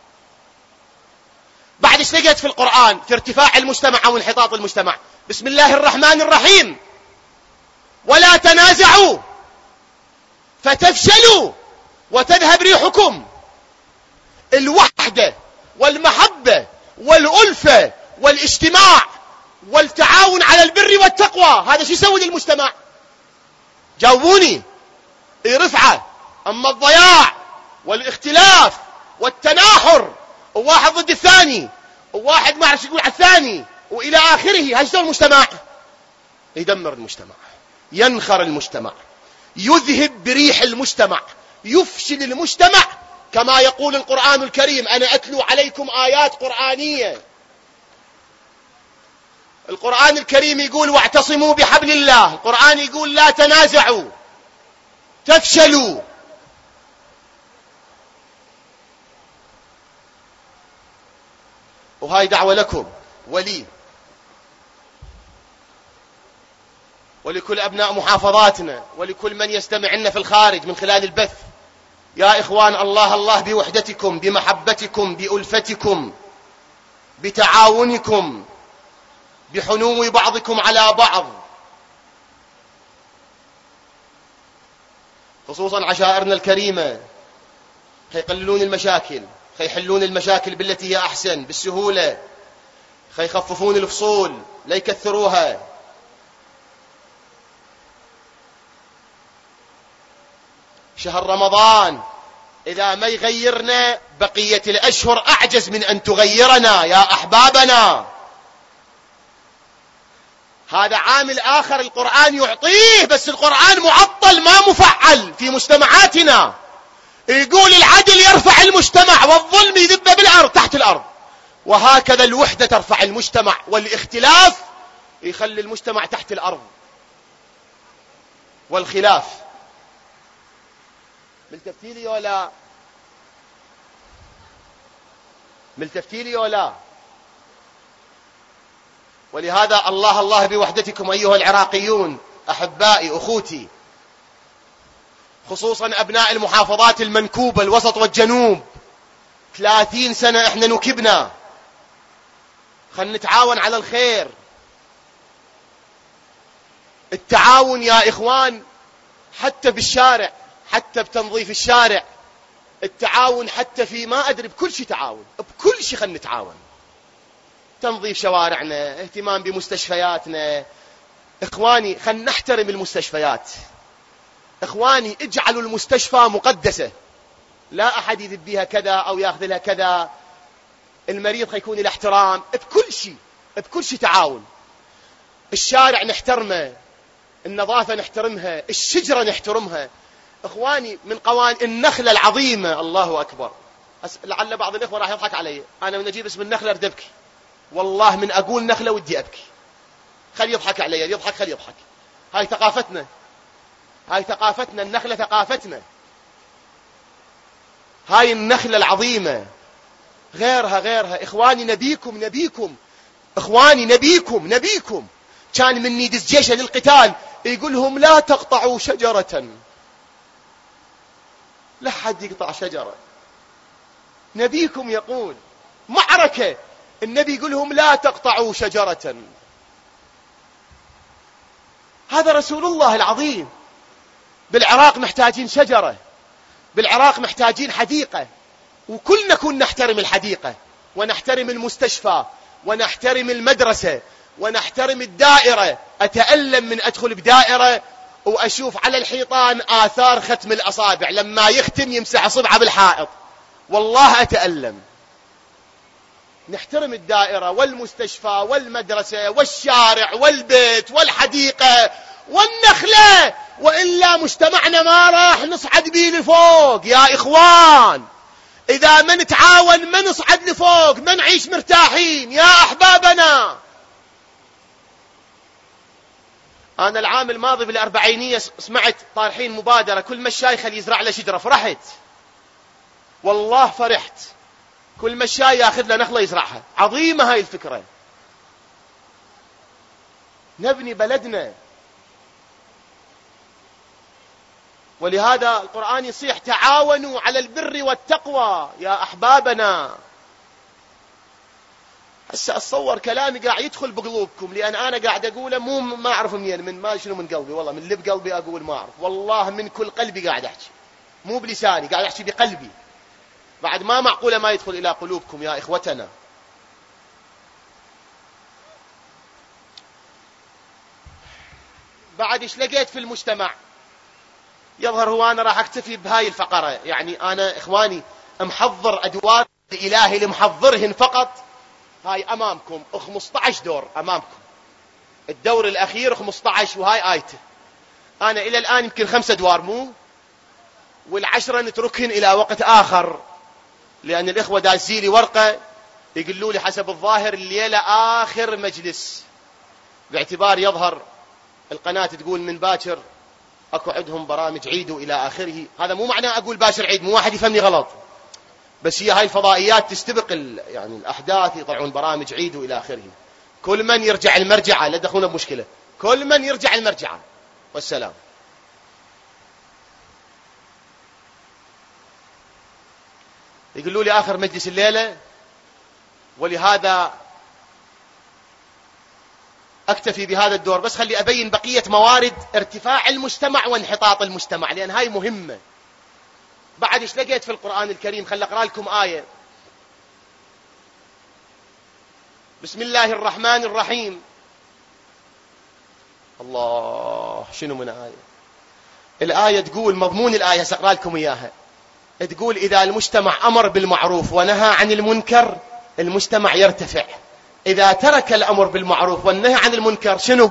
بعد ايش لقيت في القرآن في ارتفاع المجتمع أو انحطاط المجتمع؟ بسم الله الرحمن الرحيم: ولا تنازعوا فتفشلوا وتذهب ريحكم. الوحدة والمحبة والألفة والاجتماع والتعاون على البر والتقوى، هذا شو يسوي للمجتمع؟ جاوبوني. رفعة. أما الضياع والاختلاف والتناحر، وواحد ضد الثاني، وواحد ما عرف يقول على الثاني، وإلى آخره، هذا المجتمع يدمر المجتمع، ينخر المجتمع، يذهب بريح المجتمع، يفشل المجتمع. كما يقول القرآن الكريم: أنا أتلو عليكم آيات قرآنية. القرآن الكريم يقول: واعتصموا بحبل الله. القرآن يقول: لا تنازعوا تفشلوا. وهاي دعوة لكم ولي ولكل أبناء محافظاتنا ولكل من يستمعنا في الخارج من خلال البث. يا إخوان، الله الله بوحدتكم، بمحبتكم، بألفتكم، بتعاونكم، بحنو بعضكم على بعض، خصوصا عشائرنا الكريمة، يقللون المشاكل، يحلون المشاكل بالتي هي أحسن بالسهولة، يخففون الفصول لا يكثروها. شهر رمضان إذا ما يغيرنا بقية الأشهر أعجز من أن تغيرنا يا أحبابنا. هذا عامل آخر القرآن يعطيه، بس القرآن معطل ما مفعل في مجتمعاتنا. يقول العدل يرفع المجتمع والظلم يذب بالأرض تحت الأرض، وهكذا الوحدة ترفع المجتمع والاختلاف يخلي المجتمع تحت الأرض. والخلاف ملتفتيلي ولا ملتفتيلي ولا. ولهذا الله الله بوحدتكم أيها العراقيون، أحبائي أخوتي، خصوصا أبناء المحافظات المنكوبة الوسط والجنوب. 30 سنة احنا نكبنا، خلنا نتعاون على الخير. التعاون يا إخوان حتى بالشارع، حتى بتنظيف الشارع، التعاون حتى في ما أدري بكل شيء، تعاون بكل شيء، خلنا نتعاون. تنظيف شوارعنا، اهتمام بمستشفياتنا. إخواني خلنا نحترم المستشفيات. إخواني اجعلوا المستشفى مقدسة، لا أحد يذب بها كذا أو يأخذ لها كذا. المريض يكون له احترام بكل شيء، بكل شيء تعاون. الشارع نحترمه، النظافة نحترمها، الشجرة نحترمها. إخواني من قوانين النخلة العظيمة، الله أكبر. لعل بعض الإخوة راح يضحك علي، أنا من أجيب اسم النخلة أريد أبكي، والله من أقول نخلة ودي أبكي. خلي يضحك علي، يضحك خلي يضحك. هاي ثقافتنا، هاي ثقافتنا، النخلة ثقافتنا. هاي النخلة العظيمة، غيرها غيرها. إخواني نبيكم نبيكم، إخواني نبيكم نبيكم. كان من يدز جيشه للقتال يقولهم لا تقطعوا شجرة، لا حد يقطع شجرة. نبيكم يقول معركة، النبي يقولهم لا تقطعوا شجرة. هذا رسول الله العظيم. بالعراق محتاجين شجرة، بالعراق محتاجين حديقة، وكلنا نكون نحترم الحديقة ونحترم المستشفى ونحترم المدرسة ونحترم الدائرة. أتألم من أدخل بدائرة وأشوف على الحيطان آثار ختم الأصابع، لما يختم يمسح صبعه بالحائط، والله أتألم. نحترم الدائرة والمستشفى والمدرسة والشارع والبيت والحديقة والنخلة، وإلا مجتمعنا ما راح نصعد به لفوق يا إخوان. إذا ما نتعاون ما نصعد لفوق، ما نعيش مرتاحين يا أحبابنا. أنا العام الماضي بالأربعينية سمعت طارحين مبادرة كل مشاي خلي يزرع له شجرة، فرحت والله فرحت. كل مشاي ياخذ له نخلة يزرعها، عظيمة هاي الفكرة. نبني بلدنا، ولهذا القرآن يصيح تعاونوا على البر والتقوى يا أحبابنا. هسه أتصور كلامي قاعد يدخل بقلوبكم، لأن أنا قاعد أقوله مو ما أعرف منين، من ما شنو من قلبي، والله من اللي بقلبي أقول ما أعرف، والله من كل قلبي قاعد أحكي، مو بلساني، قاعد أحكي بقلبي. بعد ما معقولة ما يدخل إلى قلوبكم يا إخوتنا. بعد إيش لقيت في المجتمع؟ يظهر هو أنا راح أكتفي بهاي الفقرة، يعني أنا إخواني محضر أدوار الإلهي اللي محضرهن فقط. هاي أمامكم 15 دور أمامكم، الدور الأخير 15 وهاي آيته. أنا إلى الآن يمكن 5 أدوار مو، والعشرة نتركهن إلى وقت آخر، لأن الإخوة دازيلي ورقة يقولوا لي حسب الظاهر الليلة آخر مجلس، باعتبار يظهر القناة تقول من باكر أكو عندهم برامج عيد إلى آخره. هذا مو معناه أقول باشر عيد، مو واحد يفهمني غلط، بس هي هاي الفضائيات تستبق يعني الأحداث، يطلعون برامج عيد إلى آخره. كل من يرجع المرجعة، لا تدخلون بمشكلة، كل من يرجع المرجعة. والسلام. يقولوا لي آخر مجلس الليلة، ولهذا أكتفي بهذا الدور، بس خلي أبين بقية موارد ارتفاع المجتمع وانحطاط المجتمع، لأن هاي مهمة. بعد إيش لقيت في القرآن الكريم؟ خلي أقرأ لكم آية. بسم الله الرحمن الرحيم. الله، شنو من آية؟ الآية تقول، مضمون الآية سأقرأ لكم إياها، تقول إذا المجتمع أمر بالمعروف ونهى عن المنكر المجتمع يرتفع، إذا ترك الأمر بالمعروف والنهي عن المنكر شنو؟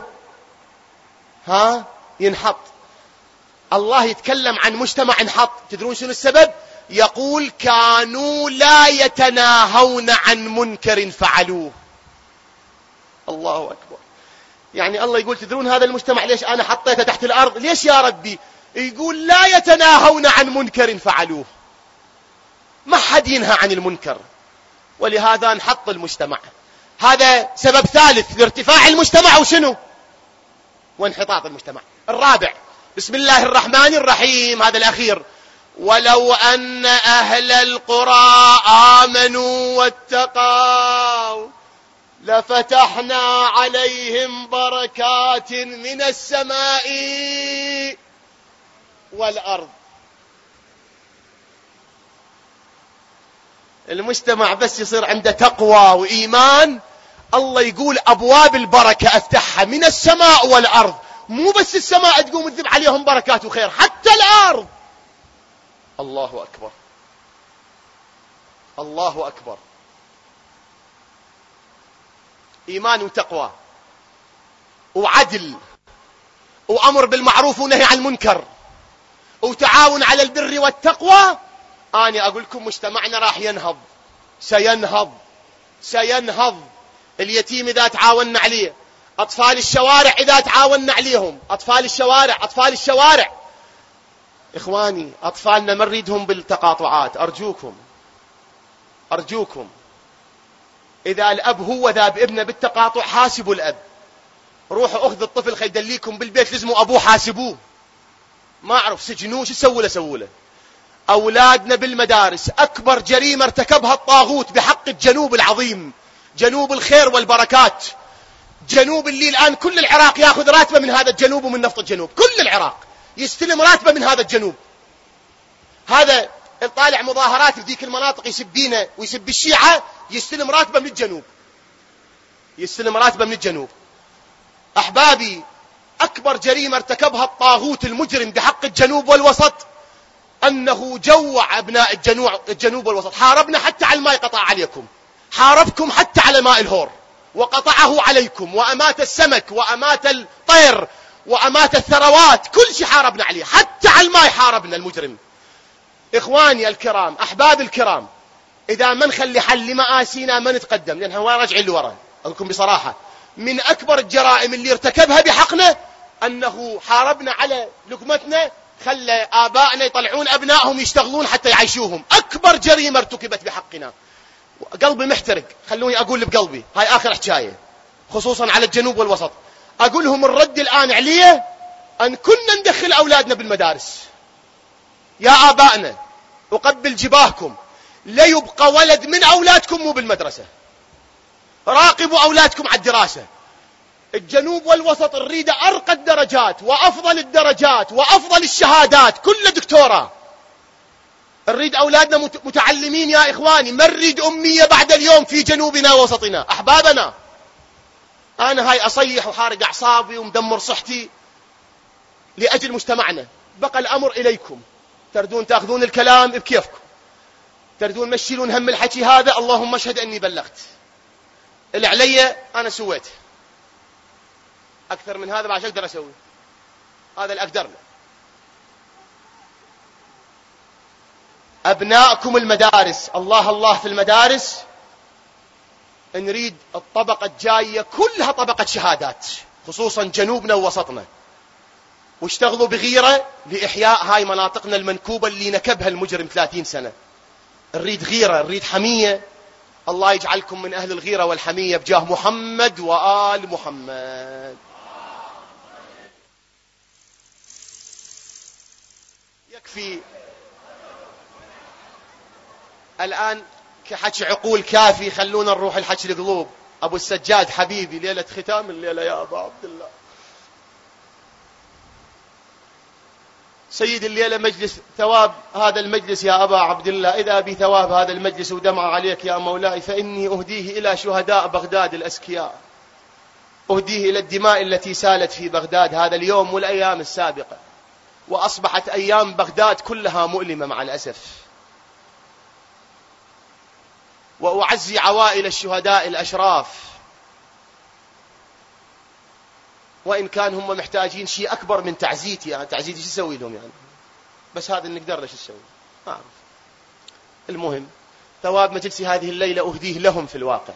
ينحط. الله يتكلم عن مجتمع انحط، تدرون شنو السبب؟ يقول كانوا لا يتناهون عن منكر فعلوه. الله أكبر. يعني الله يقول تدرون هذا المجتمع ليش أنا حطيته تحت الأرض؟ ليش يا ربي؟ يقول لا يتناهون عن منكر فعلوه، ما حد ينهى عن المنكر، ولهذا انحط المجتمع. هذا سبب ثالث لارتفاع المجتمع، وشنو؟ وانحطاط المجتمع. الرابع، بسم الله الرحمن الرحيم، هذا الأخير، ولو أن أهل القرى آمنوا واتقوا لفتحنا عليهم بركات من السماء والأرض. المجتمع بس يصير عنده تقوى وإيمان، الله يقول أبواب البركة أفتحها من السماء والأرض. مو بس السماء تقوم تذب عليهم بركات وخير، حتى الأرض. الله أكبر، الله أكبر. إيمان وتقوى وعدل وأمر بالمعروف ونهي عن المنكر وتعاون على البر والتقوى. أنا أقول لكم مجتمعنا راح ينهض، سينهض. اليتيم إذا تعاوننا عليه، أطفال الشوارع إذا تعاوننا عليهم، أطفال الشوارع إخواني، أطفالنا ما نريدهم بالتقاطعات. أرجوكم إذا الأب هو ذا بابنه بالتقاطع، حاسبوا الأب. روحوا أخذ الطفل خيدليكم بالبيت، لزموا أبوه حاسبوه، ما أعرف سجنوه، شو سووا له. أولادنا بالمدارس أكبر جريمة ارتكبها الطاغوت بحق الجنوب العظيم، جنوب الخير والبركات، جنوب اللي الآن كل العراق يأخذ راتبه من هذا الجنوب ومن نفط الجنوب، كل العراق يستلم راتبه من هذا الجنوب. هذا طالع مظاهرات في ذيك المناطق يسبينا ويسب الشيعة، يستلم راتبه من الجنوب، يستلم راتبه من الجنوب. أحبابي، أكبر جريمة ارتكبها الطاغوت المجرم بحق الجنوب والوسط أنه جوع أبناء الجنوب والوسط. حاربنا حتى على الماء قطع عليكم، حاربكم حتى على ماء الهور وقطعه عليكم، وأمات السمك وأمات الطير وأمات الثروات، كل شيء حاربنا عليه، حتى على الماء حاربنا المجرم. إخواني الكرام، أحباب الكرام، إذا ما نخلي حل لمآسينا ما نتقدم، لأنها راجعين لورا. أقول لكم بصراحة، من أكبر الجرائم اللي ارتكبها بحقنا أنه حاربنا على لقمتنا، خلى آبائنا يطلعون أبنائهم يشتغلون حتى يعيشوهم. أكبر جريمة ارتكبت بحقنا. قلبي محترق، خلوني أقول بقلبي، هاي آخر حكاية خصوصا على الجنوب والوسط. أقول لهم الرد الآن عليه أن كنا ندخل أولادنا بالمدارس. يا آبائنا، أقبل جباهكم، لا يبقى ولد من أولادكم مو بالمدرسة. راقبوا أولادكم على الدراسة. الجنوب والوسط نريد أرقى الدرجات وأفضل الدرجات وأفضل الشهادات، كل دكتورة. نريد أولادنا متعلمين يا إخواني، ما نريد أمية بعد اليوم في جنوبنا ووسطنا. أحبابنا، أنا هاي أصيح وحارق أعصابي ومدمر صحتي لأجل مجتمعنا. بقى الأمر إليكم، تردون تأخذون الكلام بكيفكم، تردون مشيلون هم الحكي هذا. اللهم اشهد أني بلغت اللي علي، أنا سويته. أكثر من هذا ما أقدر أسوي، هذا اللي أقدر له. أبناءكم المدارس، الله الله في المدارس. نريد الطبقة الجاية كلها طبقة شهادات، خصوصا جنوبنا ووسطنا، واشتغلوا بغيرة لإحياء هاي مناطقنا المنكوبة اللي نكبها المجرم 30 سنة. نريد غيرة، نريد حمية. الله يجعلكم من أهل الغيرة والحمية بجاه محمد وآل محمد. يكفي الآن كحكي عقول كافي، خلونا نروح الحكي القلوب. أبو السجاد حبيبي، ليلة ختام الليلة يا أبا عبد الله. سيد الليلة مجلس ثواب هذا المجلس يا أبا عبد الله، إذا بثواب هذا المجلس ودمع عليك يا مولاي، فإني أهديه إلى شهداء بغداد الأسكياء، أهديه إلى الدماء التي سالت في بغداد هذا اليوم والأيام السابقة. وأصبحت أيام بغداد كلها مؤلمة مع الأسف. وأعزي عوائل الشهداء الأشراف، وإن كان هم محتاجين شيء أكبر من تعزيتي. يعني تعزيتي شو أسوي لهم يعني؟ بس هذا نقدر له شو أسوي، ما أعرف. المهم ثواب مجلسي هذه الليلة أهديه لهم في الواقع،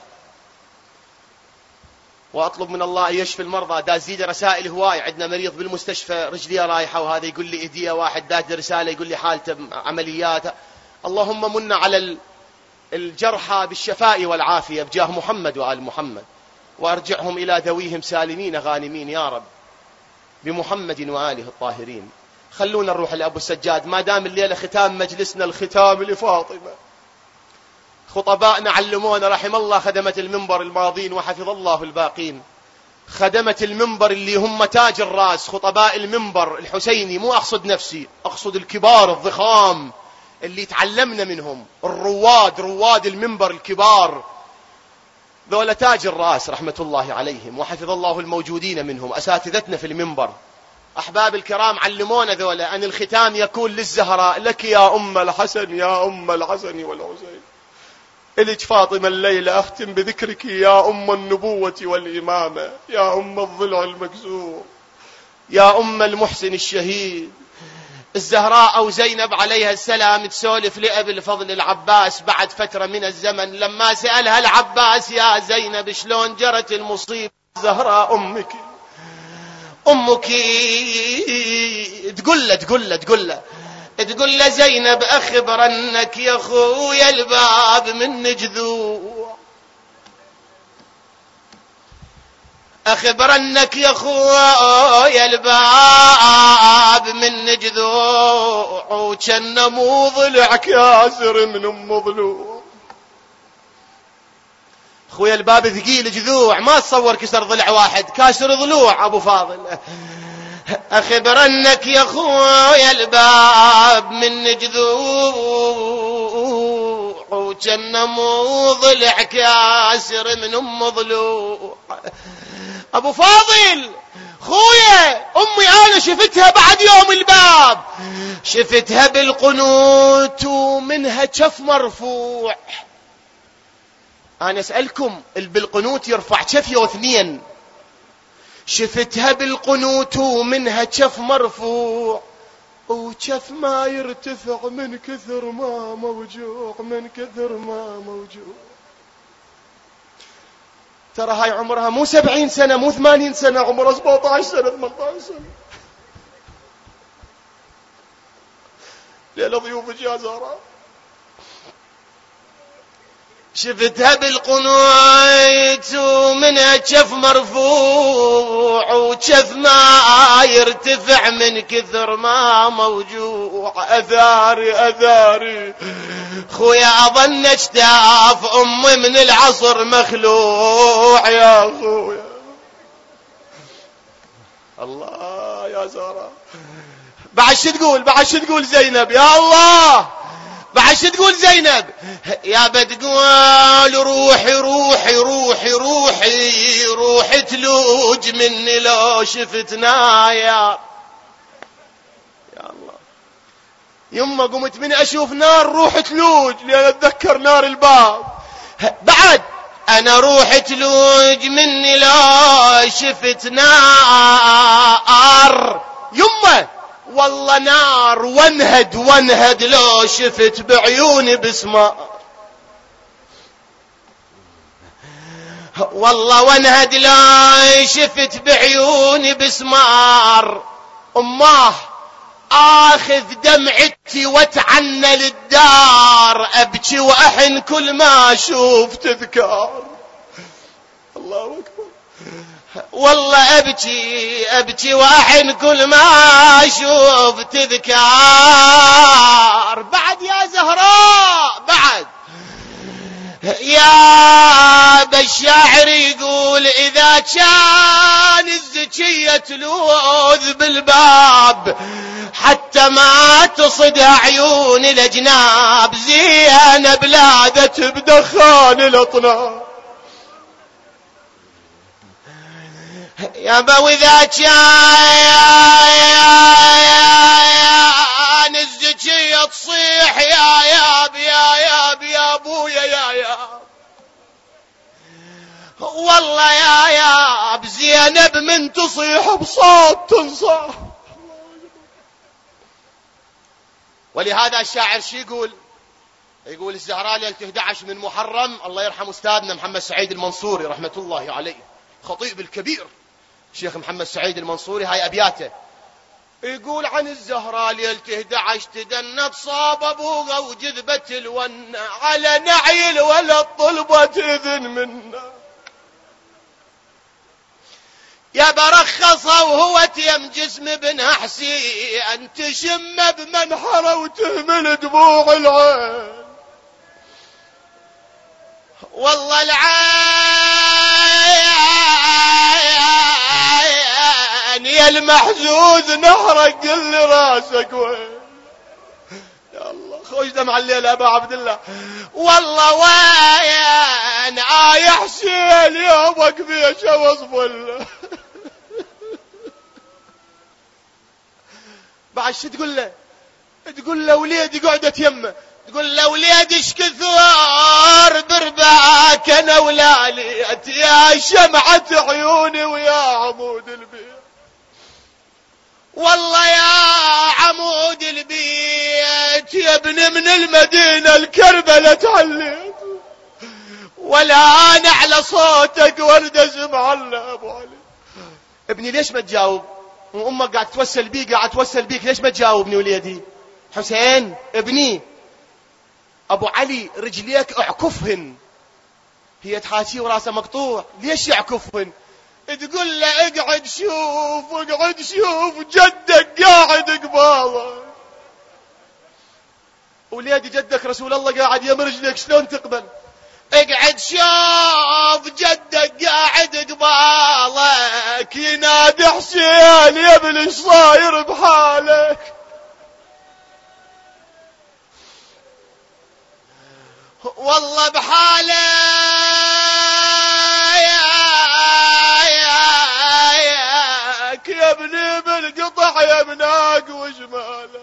وأطلب من الله أن يشفي المرضى. دازيد رسائل هواي، عندنا مريض بالمستشفى رجليه رايحة، وهذا يقول لي إهدية، واحد داد رسالة يقول لي حالته عمليات. اللهم من على الجرحى بالشفاء والعافية بجاه محمد وآل محمد، وأرجعهم إلى ذويهم سالمين غانمين يا رب بمحمد وآله الطاهرين. خلونا نروح لأبو السجاد، ما دام الليلة ختام مجلسنا، الختام لفاطمة. خطبائنا علمونا رحم الله خدمة المنبر الماضين وحفظ الله الباقين. خدمة المنبر اللي هم تاج الرأس، خطباء المنبر الحسيني، مو أقصد نفسي، أقصد الكبار الضخام اللي تعلمنا منهم، رواد المنبر الكبار، ذولا تاج الرأس رحمة الله عليهم، وحفظ الله الموجودين منهم، أساتذتنا في المنبر. أحباب الكرام علمونا ذولا أن الختام يكون للزهراء، لك يا أم الحسن، يا أم الحسن والحسين. إلك فاطمة الليلة أختم بذكرك يا أم النبوة والإمامة، يا أم الضلع المكسور، يا أم المحسن الشهيد. الزهراء أو زينب عليها السلام تسولف لأبي الفضل العباس بعد فترة من الزمن، لما سألها العباس يا زينب شلون جرت المصيبة، الزهراء أمك تقول له زينب أخبرنك يا أخويا الباب من جذوع، أخبرنك يا أخويا الباب من جذوع، وكان مو ضلع كاسر من أم ضلوع. أخويا الباب ثقيل جذوع، ما تصور كسر ضلع واحد، كاسر ضلوع أبو فاضل. أخبرنك يا خويا الباب من جذوع وجن مو ضلع كاسر من ضلوع. أبو فاضل خويا أمي أنا شفتها بعد يوم الباب، شفتها بالقنوت ومنها كف مرفوع. أنا أسألكم بالقنوت يرفع كف أو اثنين؟ شفتها بالقنوت ومنها كف مرفوع وكف ما يرتفع من كثر ما موجوع، من كثر ما موجوع. ترى هاي عمرها مو 70 سنة مو 80 سنة، عمرها 17 سنة 18 سنة. ليلة ضيوفك يا زهراء. شفتها بالقنوت ومنها كف مرفوع وكف ما يرتفع من كثر ما موجوع. أثاري خويا أظن اجتاف أمي من العصر مخلوع يا خويا. الله يا زهراء. بعد شو تقول زينب يا الله؟ بعد شو تقول زينب؟ يا بتقول روحي روحي روحي روحي روحي تلوج مني لو شفت ناير. يا الله يما قمت من أشوف نار روح تلوج لأن أتذكر نار الباب. بعد أنا روح تلوج مني لو شفت نار. يما والله نار وانهد لو شفت بعيوني بسمار. والله وانهد لو شفت بعيوني بسمار. أماه آخذ دمعتي واتعنى للدار، أبكي وأحن كل ما أشوف تذكار. الله أكبر. والله أبكي وأحن كل ما أشوف تذكار. بعد يا زهراء بعد يا بالشاعر يقول إذا كان الزكية تلوذ بالباب حتى ما تصدها عيون الأجناب، زينب لاذت بدخان الأطناب. يا بوذا كان الزكية تصيح يا ياب يا ياب يا ابويا يا ياب. والله يا ياب زينب من تصيح بصوت تنصح. ولهذا الشاعر شو يقول الزهراء ليلة 11 من محرم. الله يرحم أستاذنا محمد سعيد المنصوري رحمة الله عليه، خطيب الكبير شيخ محمد سعيد المنصوري. هاي أبياته يقول عن الزهراء ليلة 11 تدنت صاب أبوها وجذبة الونة على نعي الولد طلبت إذن منا. يا برخصة وهو تيم جسم ابنها حسين تشم بمنحرة وتهمل دموع العين. والله العين يا المحزوز نحرق قل راسك وين. يا الله خوش دمع الليل أبا عبد الله. والله وين يا حسين يومك في شوص فله. بعد شو تقول له؟ تقول له وليدي قعدت يمه، تقول له وليدش كثار برباك انا ولاليت يا شمعة عيوني ويا عمود البيت. والله يا عمود البيت يا ابن من المدينة الكربلة تعليت، ولا انا على صوتك وردز معلى ابو علي. ابني ليش ما تجاوب؟ وامك قاعد توسل بيك ليش ما تجاوبني وليدي؟ حسين ابني ابو علي رجليك اعكفهن. هي تحاشي وراسه مقطوع ليش يعكفهن؟ تقول له اقعد شوف جدك قاعد قباله. وليدي جدك رسول الله قاعد يم رجلك شلون تقبل؟ اقعد شوف جدك قاعد قبالك ينادي حسين الحسين يا ابني ايش صاير بحالك؟ والله بحاله يا ابني بالقطع يا مناق وجماله.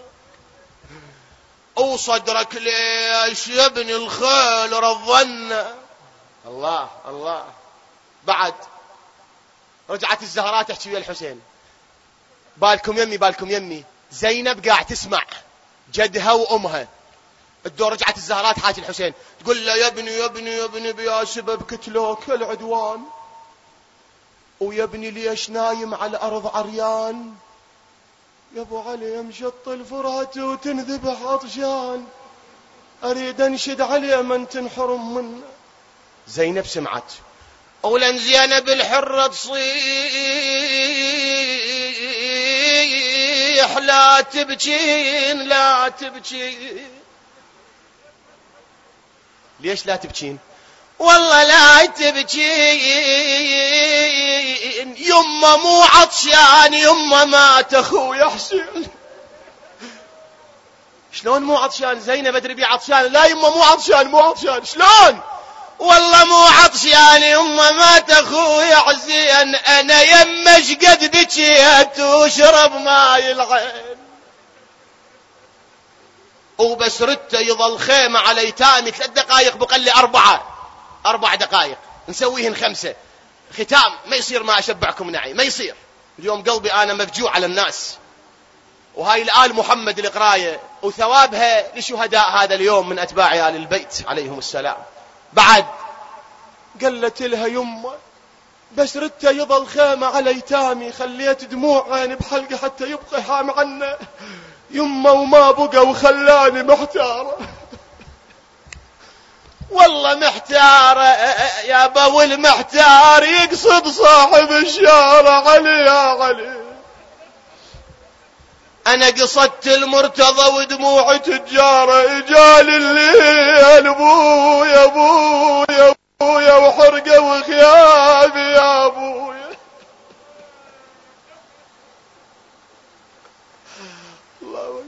وصدرك ليش يا ابني الخيل رضنا؟ الله الله. بعد رجعت الزهراء تحكي ويا الحسين، بالكم يمي بالكم يمي. زينب قاعد تسمع جدها وامها. الدور رجعت الزهراء تحاكي الحسين تقول له يا ابني يا ابني يا ابني بيا سبب كتلوك العدوان، ويا ابني ليش نايم على الارض عريان؟ يا ابو علي مشط الفرات وتنذبح عطشان، اريد انشد عليه من تنحرم منه. زينب سمعت. ولن زينب الحرة تصيح لا تبكين لا تبكين. ليش لا تبكين؟ والله لا تبكين يما مو عطشان، يما مات اخويا حسين. شلون مو عطشان؟ زينب ادري بي عطشان. لا يما مو عطشان مو عطشان. شلون؟ والله مو عطشان يما مات اخويا حسين، انا يما شقد بكيت وشرب ماي العين. وبس ردت يظل خيمة على ايتامي 3 دقائق بقى لي 4 دقائق نسويهن 5. ختام ما يصير ما اشبعكم نعي، ما يصير. اليوم قلبي انا مفجوع على الناس، وهاي الآل محمد القراية وثوابها لشهداء هذا اليوم من اتباع آل البيت عليهم السلام. بعد قالت لها يمه بس ردت يظل خيمة على ايتامي، خليت دموع عيني بحلقه حتى يبقى حام عنه يمه، وما بقى وخلاني محتارة. والله محتارة يا ابو المحتار يقصد صاحب الشارع علي يا علي. انا قصدت المرتضى ودموعي تجارة، اجال الليل ابويا ابويا ابويا وحرقه وخيابي يا ابويا. الله أكبر.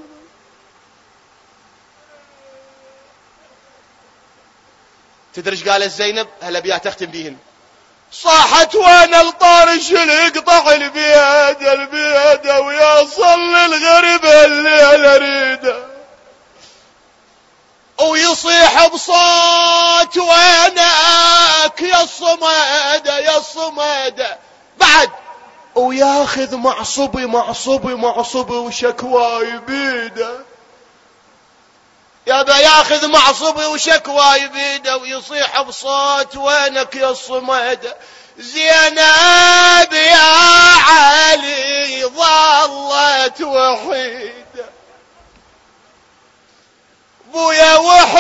تدري ايش قالت زينب؟ هلا بيها تختم بيهن. صاحت وانا الطارش يقطع البيد ويصل الغريب الليل اريده، ويصيح بصوت وينك يا الصماده يا الصماده. بعد وياخذ معصبي وشكواي بيده، يابا ياخذ معصبي وشكواي بيده ويصيح بصوت وينك يا الصماده. زينب يا علي ظلت وحيده، بويا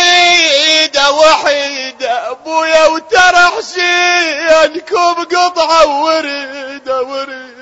وحيده بويا وترى حسينكم قطعه وريده.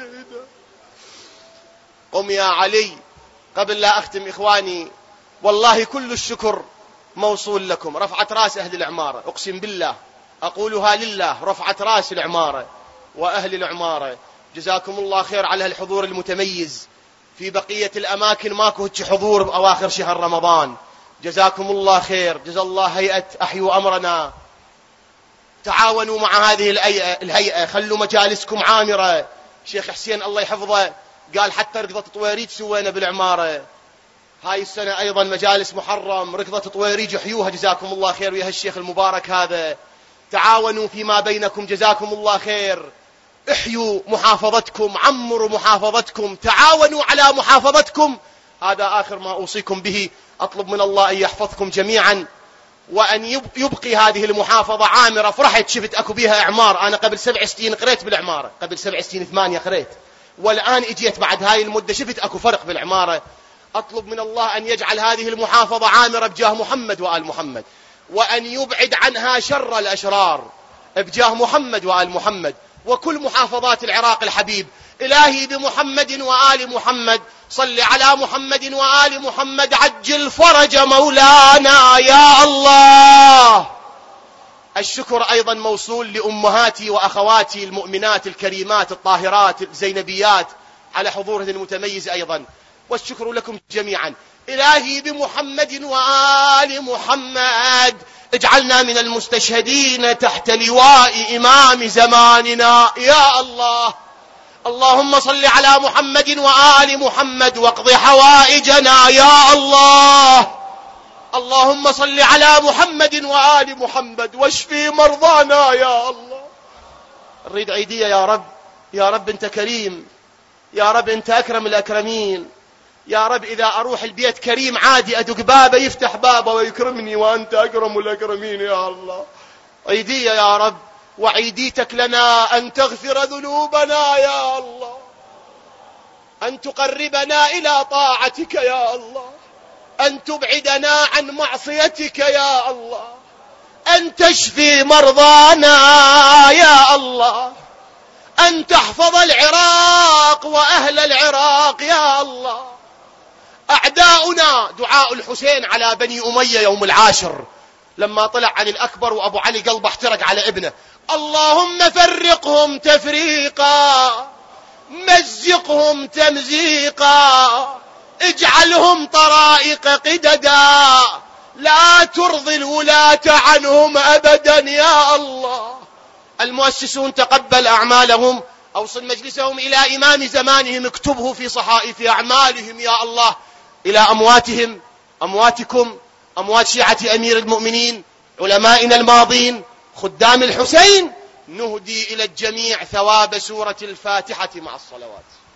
قم يا علي. قبل لا اختم اخواني، والله كل الشكر موصول لكم. رفعت راس أهل العمارة، أقسم بالله أقولها لله، رفعت راس العمارة وأهل العمارة. جزاكم الله خير على الحضور المتميز. في بقية الأماكن ماكو حضور بأواخر شهر رمضان. جزاكم الله خير. جزا الله هيئة أحيوا أمرنا. تعاونوا مع هذه الهيئة، خلوا مجالسكم عامرة. شيخ حسين الله يحفظه قال حتى ركضة طويريج سوينا بالعمارة. هاي السنة أيضا مجالس محرم ركضة طويريج حيوها جزاكم الله خير. ويا الشيخ المبارك هذا تعاونوا فيما بينكم جزاكم الله خير. احيوا محافظتكم، عمروا محافظتكم، تعاونوا على محافظتكم. هذا آخر ما أوصيكم به. أطلب من الله أن يحفظكم جميعا، وأن يبقي هذه المحافظة عامرة. فرحت شفت أكو بيها إعمار. أنا قبل 7 سنين قريت بالعمارة، قبل 7 سنين 8 قريت، والآن اجيت بعد هاي المدة شفت أكو فرق بالعمارة. أطلب من الله أن يجعل هذه المحافظة عامرة بجاه محمد وآل محمد، وأن يبعد عنها شر الأشرار بجاه محمد وآل محمد وكل محافظات العراق الحبيب. إلهي بمحمد وآل محمد صل على محمد وآل محمد، عجل فرج مولانا يا الله. الشكر أيضا موصول لأمهاتي وأخواتي المؤمنات الكريمات الطاهرات الزينبيات، على حضوره المتميز أيضا، والشكر لكم جميعا. إلهي بمحمد وآل محمد اجعلنا من المستشهدين تحت لواء إمام زماننا يا الله. اللهم صل على محمد وآل محمد واقض حوائجنا يا الله. اللهم صل على محمد وآل محمد واشفي مرضانا يا الله. نريد عيدية يا رب، يا رب أنت كريم، يا رب أنت أكرم الأكرمين، يا رب إذا أروح البيت كريم عادي أدق بابه يفتح بابه ويكرمني وأنت أكرم الأكرمين يا الله. عيدية يا رب، وعيديتك لنا أن تغفر ذنوبنا يا الله، أن تقربنا إلى طاعتك يا الله، أن تبعدنا عن معصيتك يا الله، أن تشفي مرضانا يا الله، أن تحفظ العراق وأهل العراق يا الله. أعداؤنا دعاء الحسين على بني أمية يوم العاشر لما طلع عن الأكبر وأبو علي قلبه احترق على ابنه. اللهم فرقهم تفريقا، مزقهم تمزيقا، اجعلهم طرائق قددا، لا ترضي الولاة عنهم أبدا يا الله. المؤسسون تقبل أعمالهم، أوصل مجلسهم إلى إمام زمانهم، اكتبه في صحائف أعمالهم يا الله. إلى أمواتهم، أمواتكم، أموات شيعة أمير المؤمنين، علمائنا الماضين، خدام الحسين، نهدي إلى الجميع ثواب سورة الفاتحة مع الصلوات.